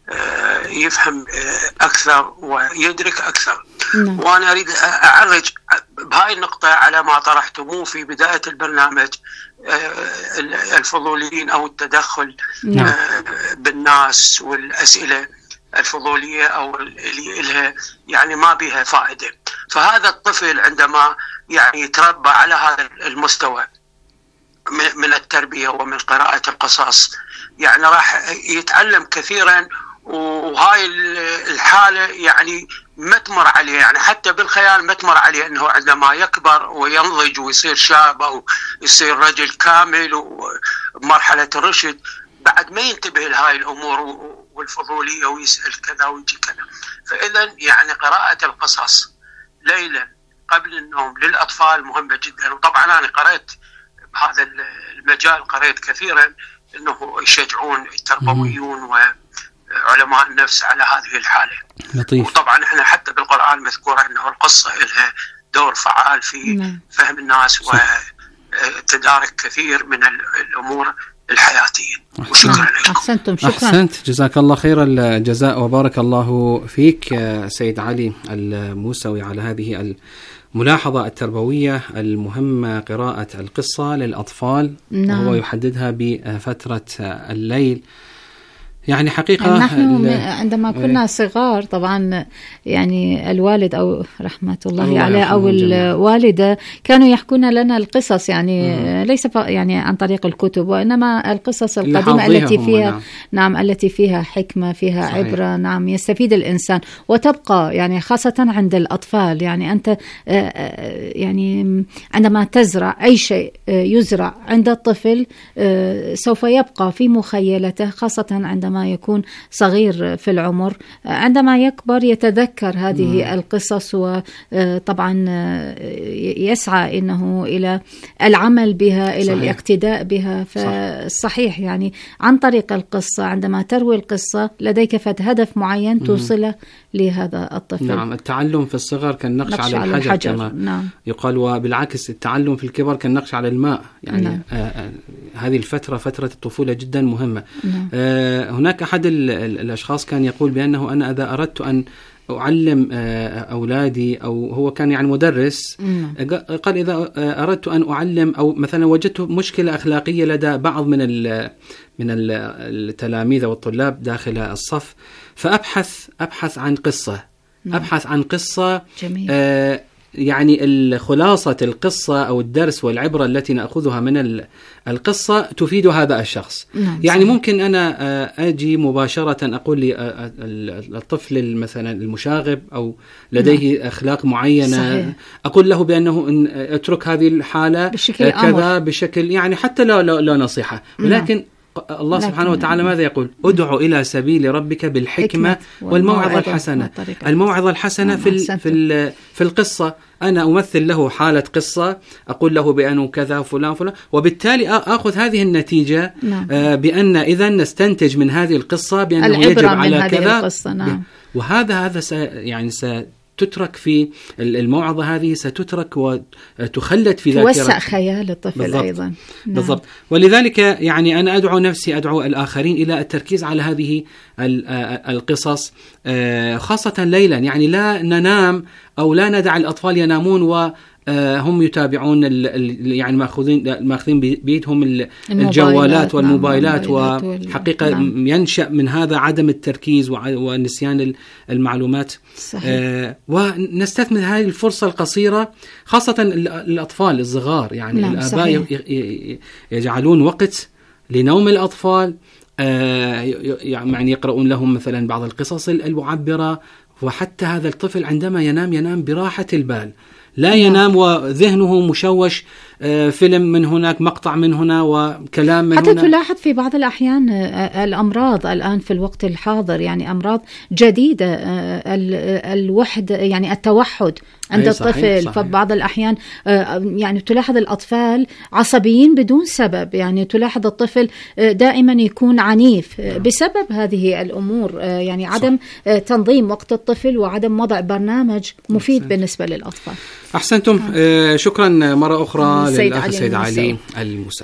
يفهم أكثر ويدرك أكثر.
نعم.
وأنا أريد أعرج بهاي النقطة على ما طرحتموه في بداية البرنامج، الفضوليين أو التدخل
نعم.
بالناس والأسئلة الفضولية أو اللي لها يعني ما بها فائدة. فهذا الطفل عندما يعني يتربى على هذا المستوى من التربية ومن قراءة القصص يعني راح يتعلم كثيرا، وهاي الحالة يعني ما تمر عليه، يعني حتى بالخيال ما تمر عليه أنه عندما يكبر وينضج ويصير شاب أو يصير رجل كامل ومرحلة الرشد بعد ما ينتبه لهاي الأمور والفضولية ويسأل كذا ويجي كذا. فإذا يعني قراءة القصص ليلا قبل النوم للأطفال مهمة جدا. وطبعا أنا قرأت بهذا المجال، قرأت كثيرا أنه يشجعون التربويون وعلماء النفس على هذه الحالة.
لطيف.
وطبعا احنا حتى بالقرآن مذكورة أنه القصة لها دور فعال في
نعم.
فهم الناس وتدارك كثير من الأمور الحياتية. وشكرا لكم.
أحسنتم. شكرا.
أحسنت، جزاك الله خير الجزاء وبارك الله فيك سيد علي الموسوي على هذه الملاحظة التربوية المهمة، قراءة القصة للأطفال.
نعم.
وهو يحددها بفترة الليل. يعني حقيقة
نحن عندما كنا صغار طبعا يعني الوالد أو رحمة الله, الله عليه أو الوالدة كانوا يحكون لنا القصص يعني مم. ليس يعني عن طريق الكتب وإنما القصص القديمة التي فيها نعم. نعم التي فيها حكمة فيها صحيح. عبرة نعم يستفيد الإنسان وتبقى يعني خاصة عند الأطفال. يعني أنت يعني عندما تزرع أي شيء يزرع عند الطفل سوف يبقى في مخيلته، خاصة عندما ما يكون صغير في العمر. عندما يكبر يتذكر هذه مم. القصص وطبعا يسعى إنه إلى العمل بها إلى صحيح. الاقتداء بها. فصحيح يعني عن طريق القصة عندما تروي القصة لديك هدف معين توصله لهذا الطفل.
نعم. التعلم في الصغر كالنقش على, على الحجر, الحجر. كما
نعم.
يقال، وبالعكس التعلم في الكبر كالنقش على الماء. يعني نعم. آه آه هذه الفترة فترة الطفولة جدا مهمة.
نعم.
آه هناك أحد الأشخاص كان يقول بأنه أنا إذا أردت أن أعلم أولادي، أو هو كان يعني مدرس، مم. قال إذا أردت أن أعلم أو مثلا وجدت مشكلة أخلاقية لدى بعض من من التلاميذ والطلاب داخل الصف، فأبحث أبحث عن قصة مم. أبحث عن قصة
جميل.
آه يعني الخلاصة القصة أو الدرس والعبرة التي نأخذها من القصة تفيد هذا الشخص.
نعم
يعني
صحيح.
ممكن أنا أجي مباشرة أقول للطفل مثلا المشاغب أو لديه نعم. أخلاق معينة
صحيح.
أقول له بأنه إن اترك هذه الحالة
بشكل
كذا أمر. بشكل يعني حتى لو, لو, لو نصيحة، ولكن نعم. الله سبحانه وتعالى ماذا يقول؟ ادعو إلى سبيل ربك بالحكمة والموعظة الحسنة. الموعظة الحسنة في في في القصة أنا أمثل له حالة قصة، أقول له بأنه كذا فلان فلان، وبالتالي أخذ هذه النتيجة
نعم.
بأن إذا نستنتج من هذه القصة بأنه يجب على كذا،
نعم.
وهذا هذا س يعني س تترك في الموعظة هذه، ستترك وتخلد في ذاكرة،
توسع خيال الطفل بالضبط. أيضا نعم.
بالضبط. ولذلك يعني أنا أدعو نفسي أدعو الآخرين إلى التركيز على هذه القصص خاصة ليلا. يعني لا ننام أو لا ندع الأطفال ينامون و هم يتابعون يعني ماخذين ماخذين بيدهم الجوالات والموبايلات، وحقيقة نعم. ينشأ من هذا عدم التركيز ونسيان المعلومات. آه ونستثمر هذه الفرصة القصيرة خاصة الأطفال الصغار. يعني نعم الآباء يجعلون وقت لنوم الأطفال، آه يعني يقرؤون لهم مثلا بعض القصص المعبرة، وحتى هذا الطفل عندما ينام ينام براحة البال، لا ينام وذهنه مشوش، فيلم من هناك، مقطع من هنا، وكلام من
حتى
هنا.
حتى تلاحظ في بعض الأحيان الأمراض الآن في الوقت الحاضر، يعني أمراض جديدة، الوحدة يعني التوحد عند الطفل. صحيح. فبعض الأحيان يعني تلاحظ الأطفال عصبيين بدون سبب، يعني تلاحظ الطفل دائما يكون عنيف بسبب هذه الأمور، يعني عدم صح. تنظيم وقت الطفل وعدم وضع برنامج مفيد أحسنت. بالنسبة للأطفال.
أحسنتم. آه. شكرا مرة أخرى للأخ السيد علي الموسوي.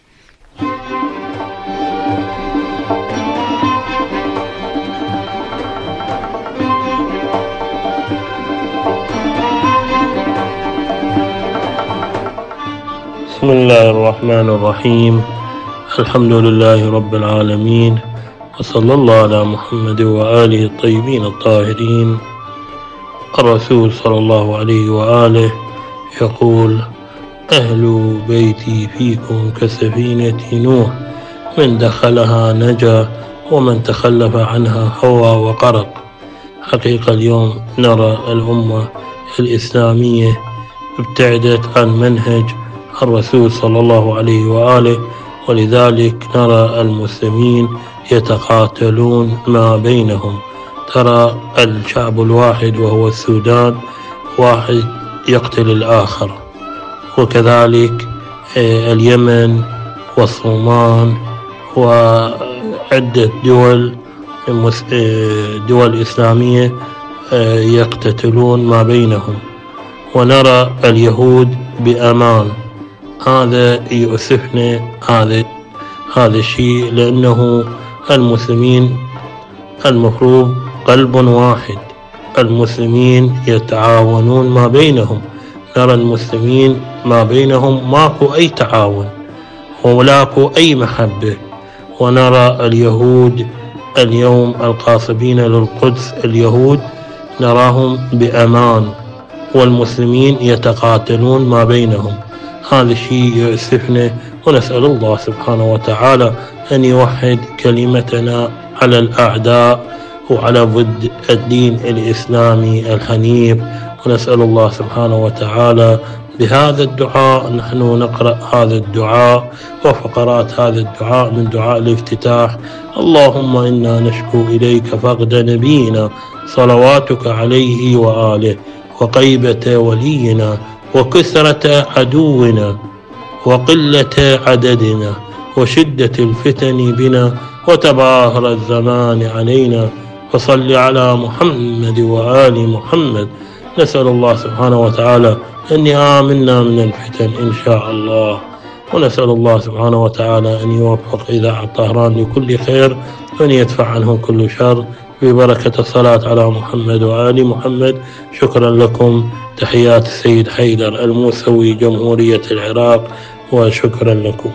بسم الله الرحمن الرحيم. الحمد لله رب العالمين، وصلى الله على محمد وآله الطيبين الطاهرين. الرسول صلى الله عليه وآله يقول: أهل بيتي فيكم كسفينة نوح، من دخلها نجا ومن تخلف عنها هوى وقرق. حقيقة اليوم نرى الأمة الإسلامية ابتعدت عن منهج الرسول صلى الله عليه وآله، ولذلك نرى المسلمين يتقاتلون ما بينهم. ترى الشعب الواحد وهو السودان واحد يقتل الآخر، وكذلك اليمن والصومال وعدة دول دول إسلامية يقتتلون ما بينهم. ونرى اليهود بأمان. هذا يؤسفنا، هذا هذا الشيء، لأنه المسلمين المفروض قلب واحد، المسلمين يتعاونون ما بينهم. نرى المسلمين ما بينهم ماكو أي تعاون ولاكو أي محبة. ونرى اليهود اليوم القاصبين للقدس، اليهود نراهم بأمان، والمسلمين يتقاتلون ما بينهم. هذا الشيء يؤسفنا، ونسأل الله سبحانه وتعالى أن يوحد كلمتنا على الأعداء وعلى ضد الدين الإسلامي الحنيف. ونسأل الله سبحانه وتعالى بهذا الدعاء، نحن نقرأ هذا الدعاء وفقرات هذا الدعاء من دعاء الافتتاح: اللهم إنا نشكو إليك فقد نبينا صلواتك عليه وآله، وقيبة ولينا، وكثرة عدونا، وقلة عددنا، وشدة الفتن بنا، وتباهر الزمان علينا، وصل على محمد وآل محمد. نسأل الله سبحانه وتعالى أن يآمنا من الفتن إن شاء الله، ونسأل الله سبحانه وتعالى أن يوفق إذاعة طهران لكل خير، وأن يدفع عنهم كل شر، ببركة الصلاة على محمد وآل محمد. شكرا لكم. تحيات السيد حيدر الموسوي، جمهورية العراق، وشكرا لكم.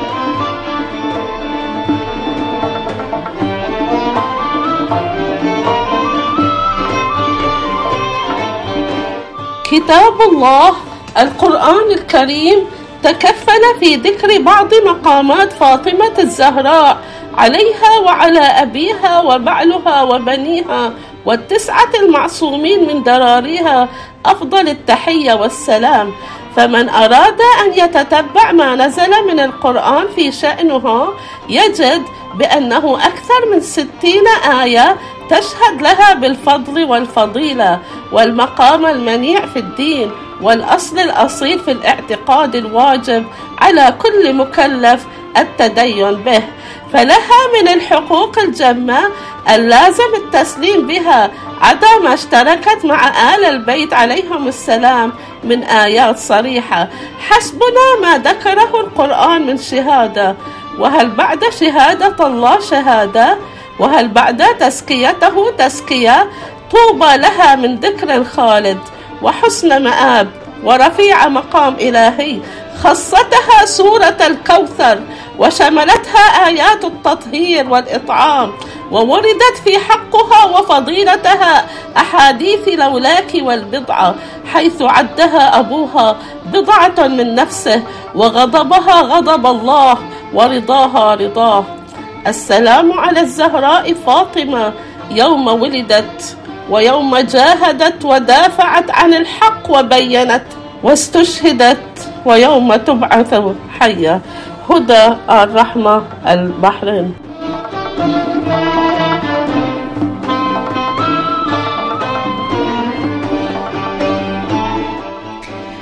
كتاب الله القرآن الكريم تكفل في ذكر بعض مقامات فاطمة الزهراء عليها وعلى أبيها وبعلها وبنيها والتسعة المعصومين من دراريها أفضل التحية والسلام. فمن أراد أن يتتبع ما نزل من القرآن في شأنها يجد بأنه أكثر من ستين آية تشهد لها بالفضل والفضيلة والمقام المنيع في الدين والأصل الأصيل في الاعتقاد الواجب على كل مكلف التدين به. فلها من الحقوق الجمة اللازم التسليم بها عدا ما اشتركت مع آل البيت عليهم السلام من آيات صريحة. حسبنا ما ذكره القرآن من شهادة، وهل بعد شهادة الله شهادة؟ وهل بعد تزكيته تزكية؟ طوبى لها من ذكر خالد وحسن مآب ورفيع مقام إلهي. خصتها سورة الكوثر وشملتها آيات التطهير والإطعام، ووردت في حقها وفضيلتها أحاديث لولاك والبضعة، حيث عدها أبوها بضعة من نفسه، وغضبها غضب الله ورضاها رضاه. السلام على الزهراء فاطمة يوم ولدت ويوم جاهدت ودافعت عن الحق وبينت واستشهدت، ويوم تبعث حية. هدى الرحمة، البحرين.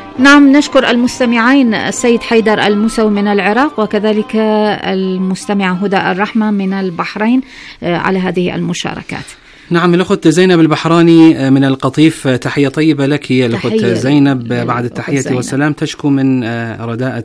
نعم، نشكر المستمعين السيد حيدر الموسوي من العراق وكذلك المستمعة هدى الرحمة من البحرين على هذه المشاركات.
نعم، الأخت زينب البحراني من القطيف، تحية طيبة لك يا الأخت زينب. بعد التحية والسلام تشكو من رداءة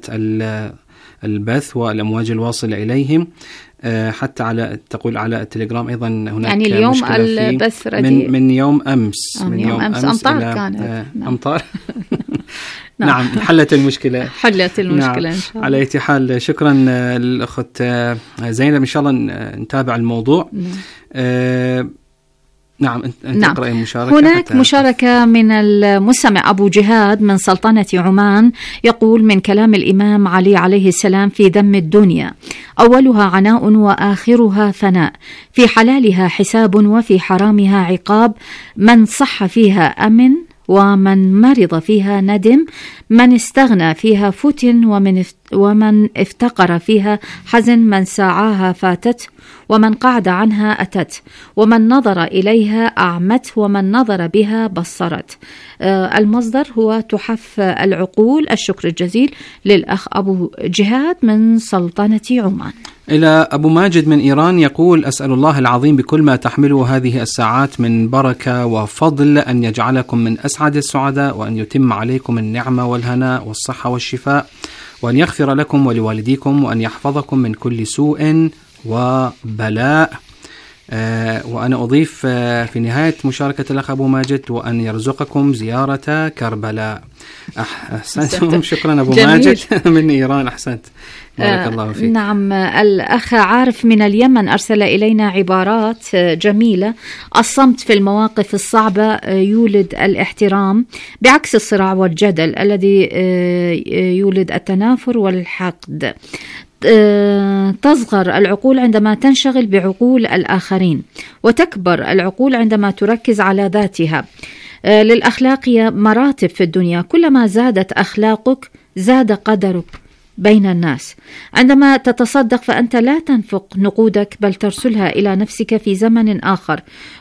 البث والأمواج الواصلة إليهم، حتى على تقول على التليجرام أيضا هناك
يعني اليوم البث
من, من يوم أمس
من يوم أمس, أمس أمطار كانت
أمطار نعم. نعم حلت المشكلة
حلت المشكلة
نعم.
إن شاء الله.
على أي حال شكرا للأخت زينب، إن شاء الله نتابع الموضوع. نعم. آه نعم.
نعم. مشاركة هناك مشاركة من المستمع أبو جهاد من سلطنة عمان، يقول: من كلام الإمام علي عليه السلام في ذم الدنيا: أولها عناء وآخرها فناء، في حلالها حساب وفي حرامها عقاب، من صح فيها أمن ومن مرض فيها ندم، من استغنى فيها فتن ومن ومن افتقر فيها حزن، من ساعاها فاتت ومن قعد عنها أتت، ومن نظر إليها أعمت ومن نظر بها بصرت. آه المصدر هو تحف العقول. الشكر الجزيل للأخ أبو جهاد من سلطنة عمان.
إلى أبو ماجد من إيران، يقول: أسأل الله العظيم بكل ما تحمله هذه الساعات من بركة وفضل أن يجعلكم من أسعد السعداء، وأن يتم عليكم النعمة والهناء والصحة والشفاء، وأن يغفر لكم ولوالديكم، وأن يحفظكم من كل سوء وبلاء. آه وأنا أضيف آه في نهاية مشاركة الأخ أبو ماجد: وأن يرزقكم زيارة كربلاء. أحسنتم. شكرا أبو جميل. ماجد من إيران، أحسنت، بارك الله فيك.
نعم، الأخ عارف من اليمن أرسل إلينا عبارات جميلة: الصمت في المواقف الصعبة يولد الاحترام، بعكس الصراع والجدل الذي يولد التنافر والحقد. تصغر العقول عندما تنشغل بعقول الآخرين، وتكبر العقول عندما تركز على ذاتها. للأخلاقية مراتب في الدنيا، كلما زادت أخلاقك زاد قدرك بين الناس. عندما تتصدق فأنت لا تنفق نقودك، بل ترسلها إلى نفسك في زمن آخر،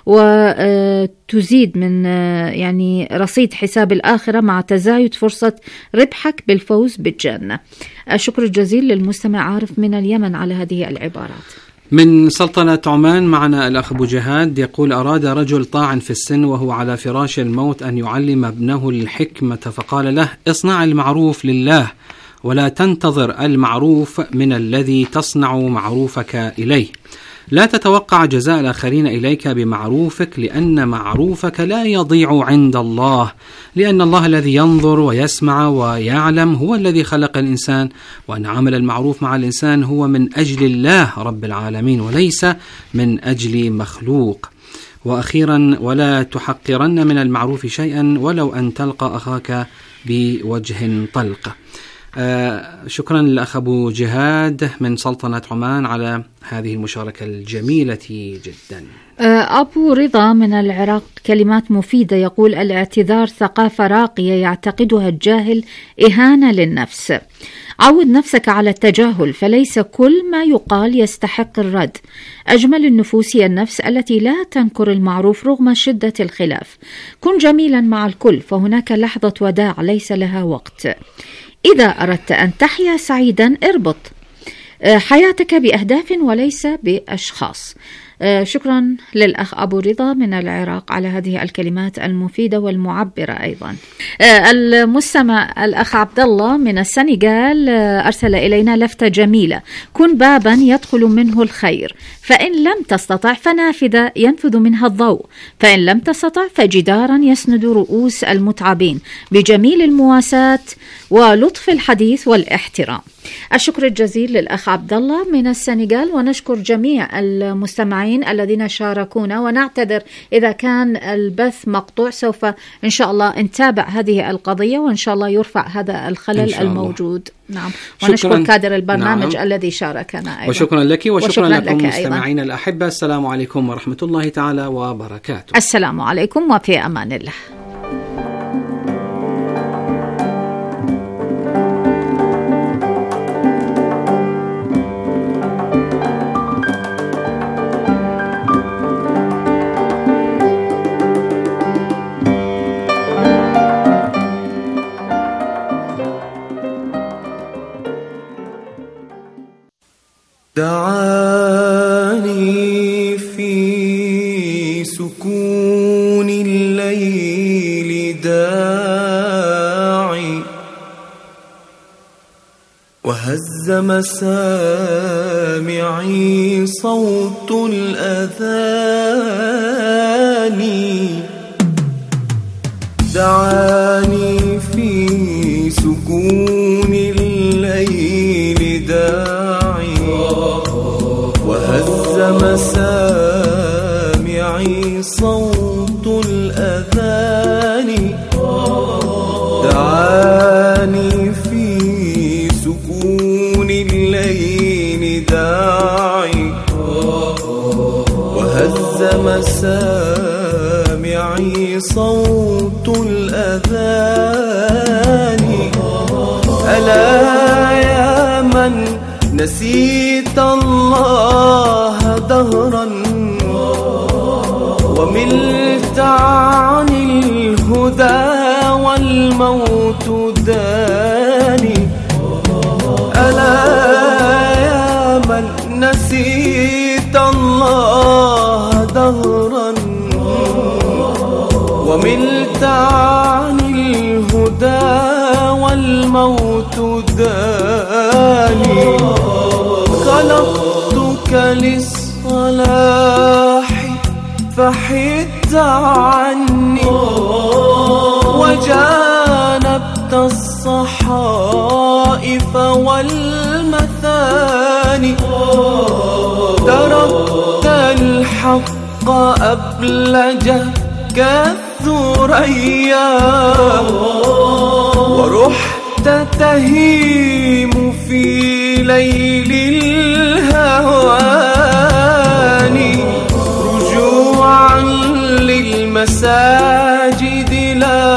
وتزيد من يعني رصيد حساب الآخرة مع تزايد فرصة ربحك بالفوز بالجنة. الشكر الجزيل للمستمع عارف من اليمن على هذه العبارات.
من سلطنة عمان معنا الأخ أبو جهاد، يقول: أراد رجل طاعن في السن وهو على فراش الموت أن يعلم ابنه الحكمة، فقال له: اصنع المعروف لله، ولا تنتظر المعروف من الذي تصنع معروفك إليه. لا تتوقع جزاء الآخرين إليك بمعروفك، لأن معروفك لا يضيع عند الله، لأن الله الذي ينظر ويسمع ويعلم هو الذي خلق الإنسان، وأن عمل المعروف مع الإنسان هو من أجل الله رب العالمين وليس من أجل مخلوق. وأخيرا: ولا تحقرن من المعروف شيئا ولو أن تلقى أخاك بوجه طلق. آه شكرا للأخ أبو جهاد من سلطنة عمان على هذه المشاركة الجميلة جدا.
أبو رضا من العراق كلمات مفيدة، يقول: الاعتذار ثقافة راقية يعتقدها الجاهل إهانة للنفس. عود نفسك على التجاهل، فليس كل ما يقال يستحق الرد. أجمل النفوس هي النفس التي لا تنكر المعروف رغم شدة الخلاف. كن جميلا مع الكل، فهناك لحظة وداع ليس لها وقت. إذا أردت أن تحيا سعيدا اربط حياتك بأهداف وليس بأشخاص. شكرا للأخ أبو رضا من العراق على هذه الكلمات المفيدة والمعبرة أيضا. المستمع الأخ عبد الله من السنغال أرسل إلينا لفتة جميلة: كن بابا يدخل منه الخير، فإن لم تستطع فنافذة ينفذ منها الضوء، فإن لم تستطع فجدارا يسند رؤوس المتعبين، بجميل المواساة ولطف الحديث والاحترام. الشكر الجزيل للأخ عبد الله من السنغال، ونشكر جميع المستمعين الذين شاركونا، ونعتذر إذا كان البث مقطوع. سوف إن شاء الله نتابع هذه القضية، وإن شاء الله يرفع هذا الخلل الموجود. نعم، ونشكر كادر البرنامج نعم. الذي شاركنا أيضا.
وشكرا لك وشكرا, وشكرا لكم مستمعين الأحبة. السلام عليكم ورحمة الله تعالى وبركاته.
السلام عليكم وفي أمان الله.
دعاني في سكون الليل داعي وهز مسامعي صوت الأذان دعاني في سكون الليل داعي وهز مسامعي صوت الأذان دعاني في سكون الليل داعي وهز مسامعي صوت الأذان ألا يا من نسيت الله دهرا وملت عن الهدى والموت داني ألا يا من نسيت الله دهرا وملت عن الهدى والموت داني خلقتك للصلاح فحدت عني وجانبت الصحائف والمثاني تركت الحق أبلج كالثريا ورحت تهيم في ليل الهوان رجوعا للمساجد لا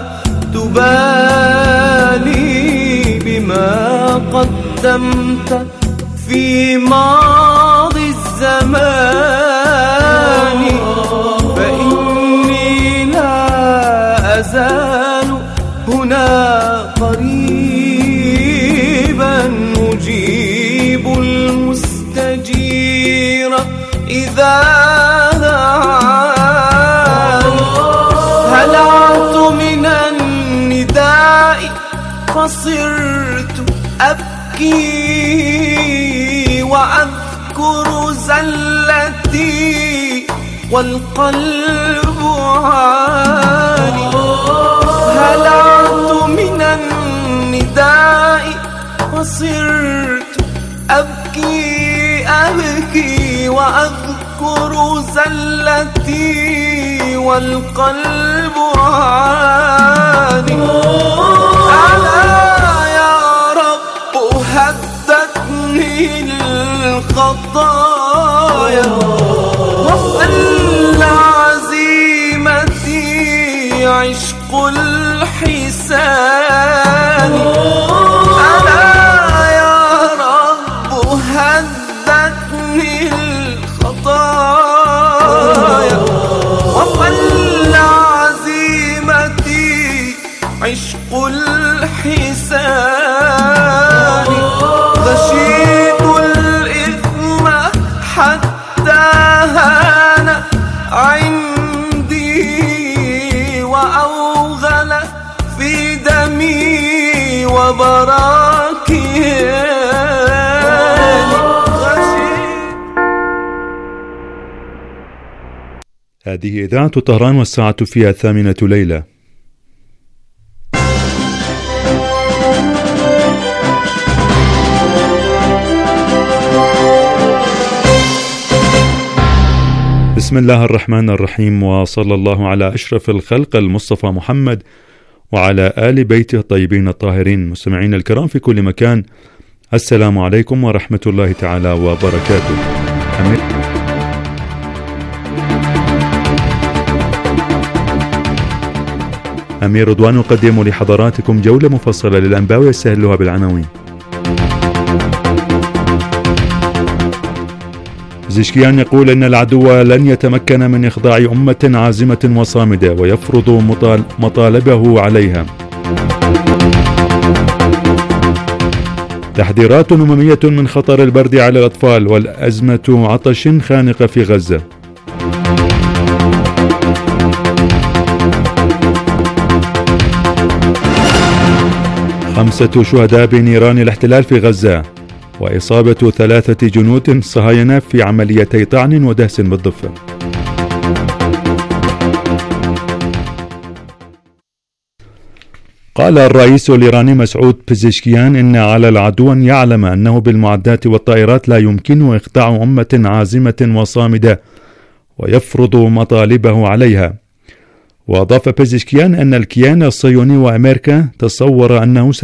تبالي بما قدمت في ماضي الزمان فإني لا أزال هنا قريبا مجيب المستجير إذا دعان هلعت من النداء فصرت أبكي وأذكر زلتي والقلب عاني هلعت من النداء فصرت أبكي أبكي وأذكر زلتي والقلب عاني ألا يا رب هدتني الخطايا وقل عزيمتي عشق الحسان ألا يا رب هدتني الخطايا وقل عزيمتي عشق الحسان خشيت الإثم حتى هان عندي وأوغل في دمي وبراكي
هذه إذاعة طهران والساعة فيها الثامنة ليلة. بسم الله الرحمن الرحيم، وصلى الله على أشرف الخلق المصطفى محمد وعلى آل بيته الطيبين الطاهرين. مستمعين الكرام في كل مكان، السلام عليكم ورحمة الله تعالى وبركاته. أمير, أمير رضوان يقدم لحضراتكم جولة مفصلة للأنباء ويستهلها بالعناوين. زيشكيان يقول إن العدو لن يتمكن من إخضاع أمة عازمة وصامدة ويفرض مطال مطالبه عليها. تحذيرات أممية من خطر البرد على الأطفال والأزمة عطش خانقة في غزة. خمسة شهداء بنيران الاحتلال في غزة، وإصابة ثلاثة جنود صهاينة في عمليتي طعن ودهس بالضفة. قال الرئيس الإيراني مسعود بزشكيان إن على العدو أن يعلم أنه بالمعدات والطائرات لا يمكن إخضاع أمة عازمة وصامدة ويفرض مطالبه عليها. وأضاف بزشكيان أن الكيان الصهيوني وأمريكا تصور أنه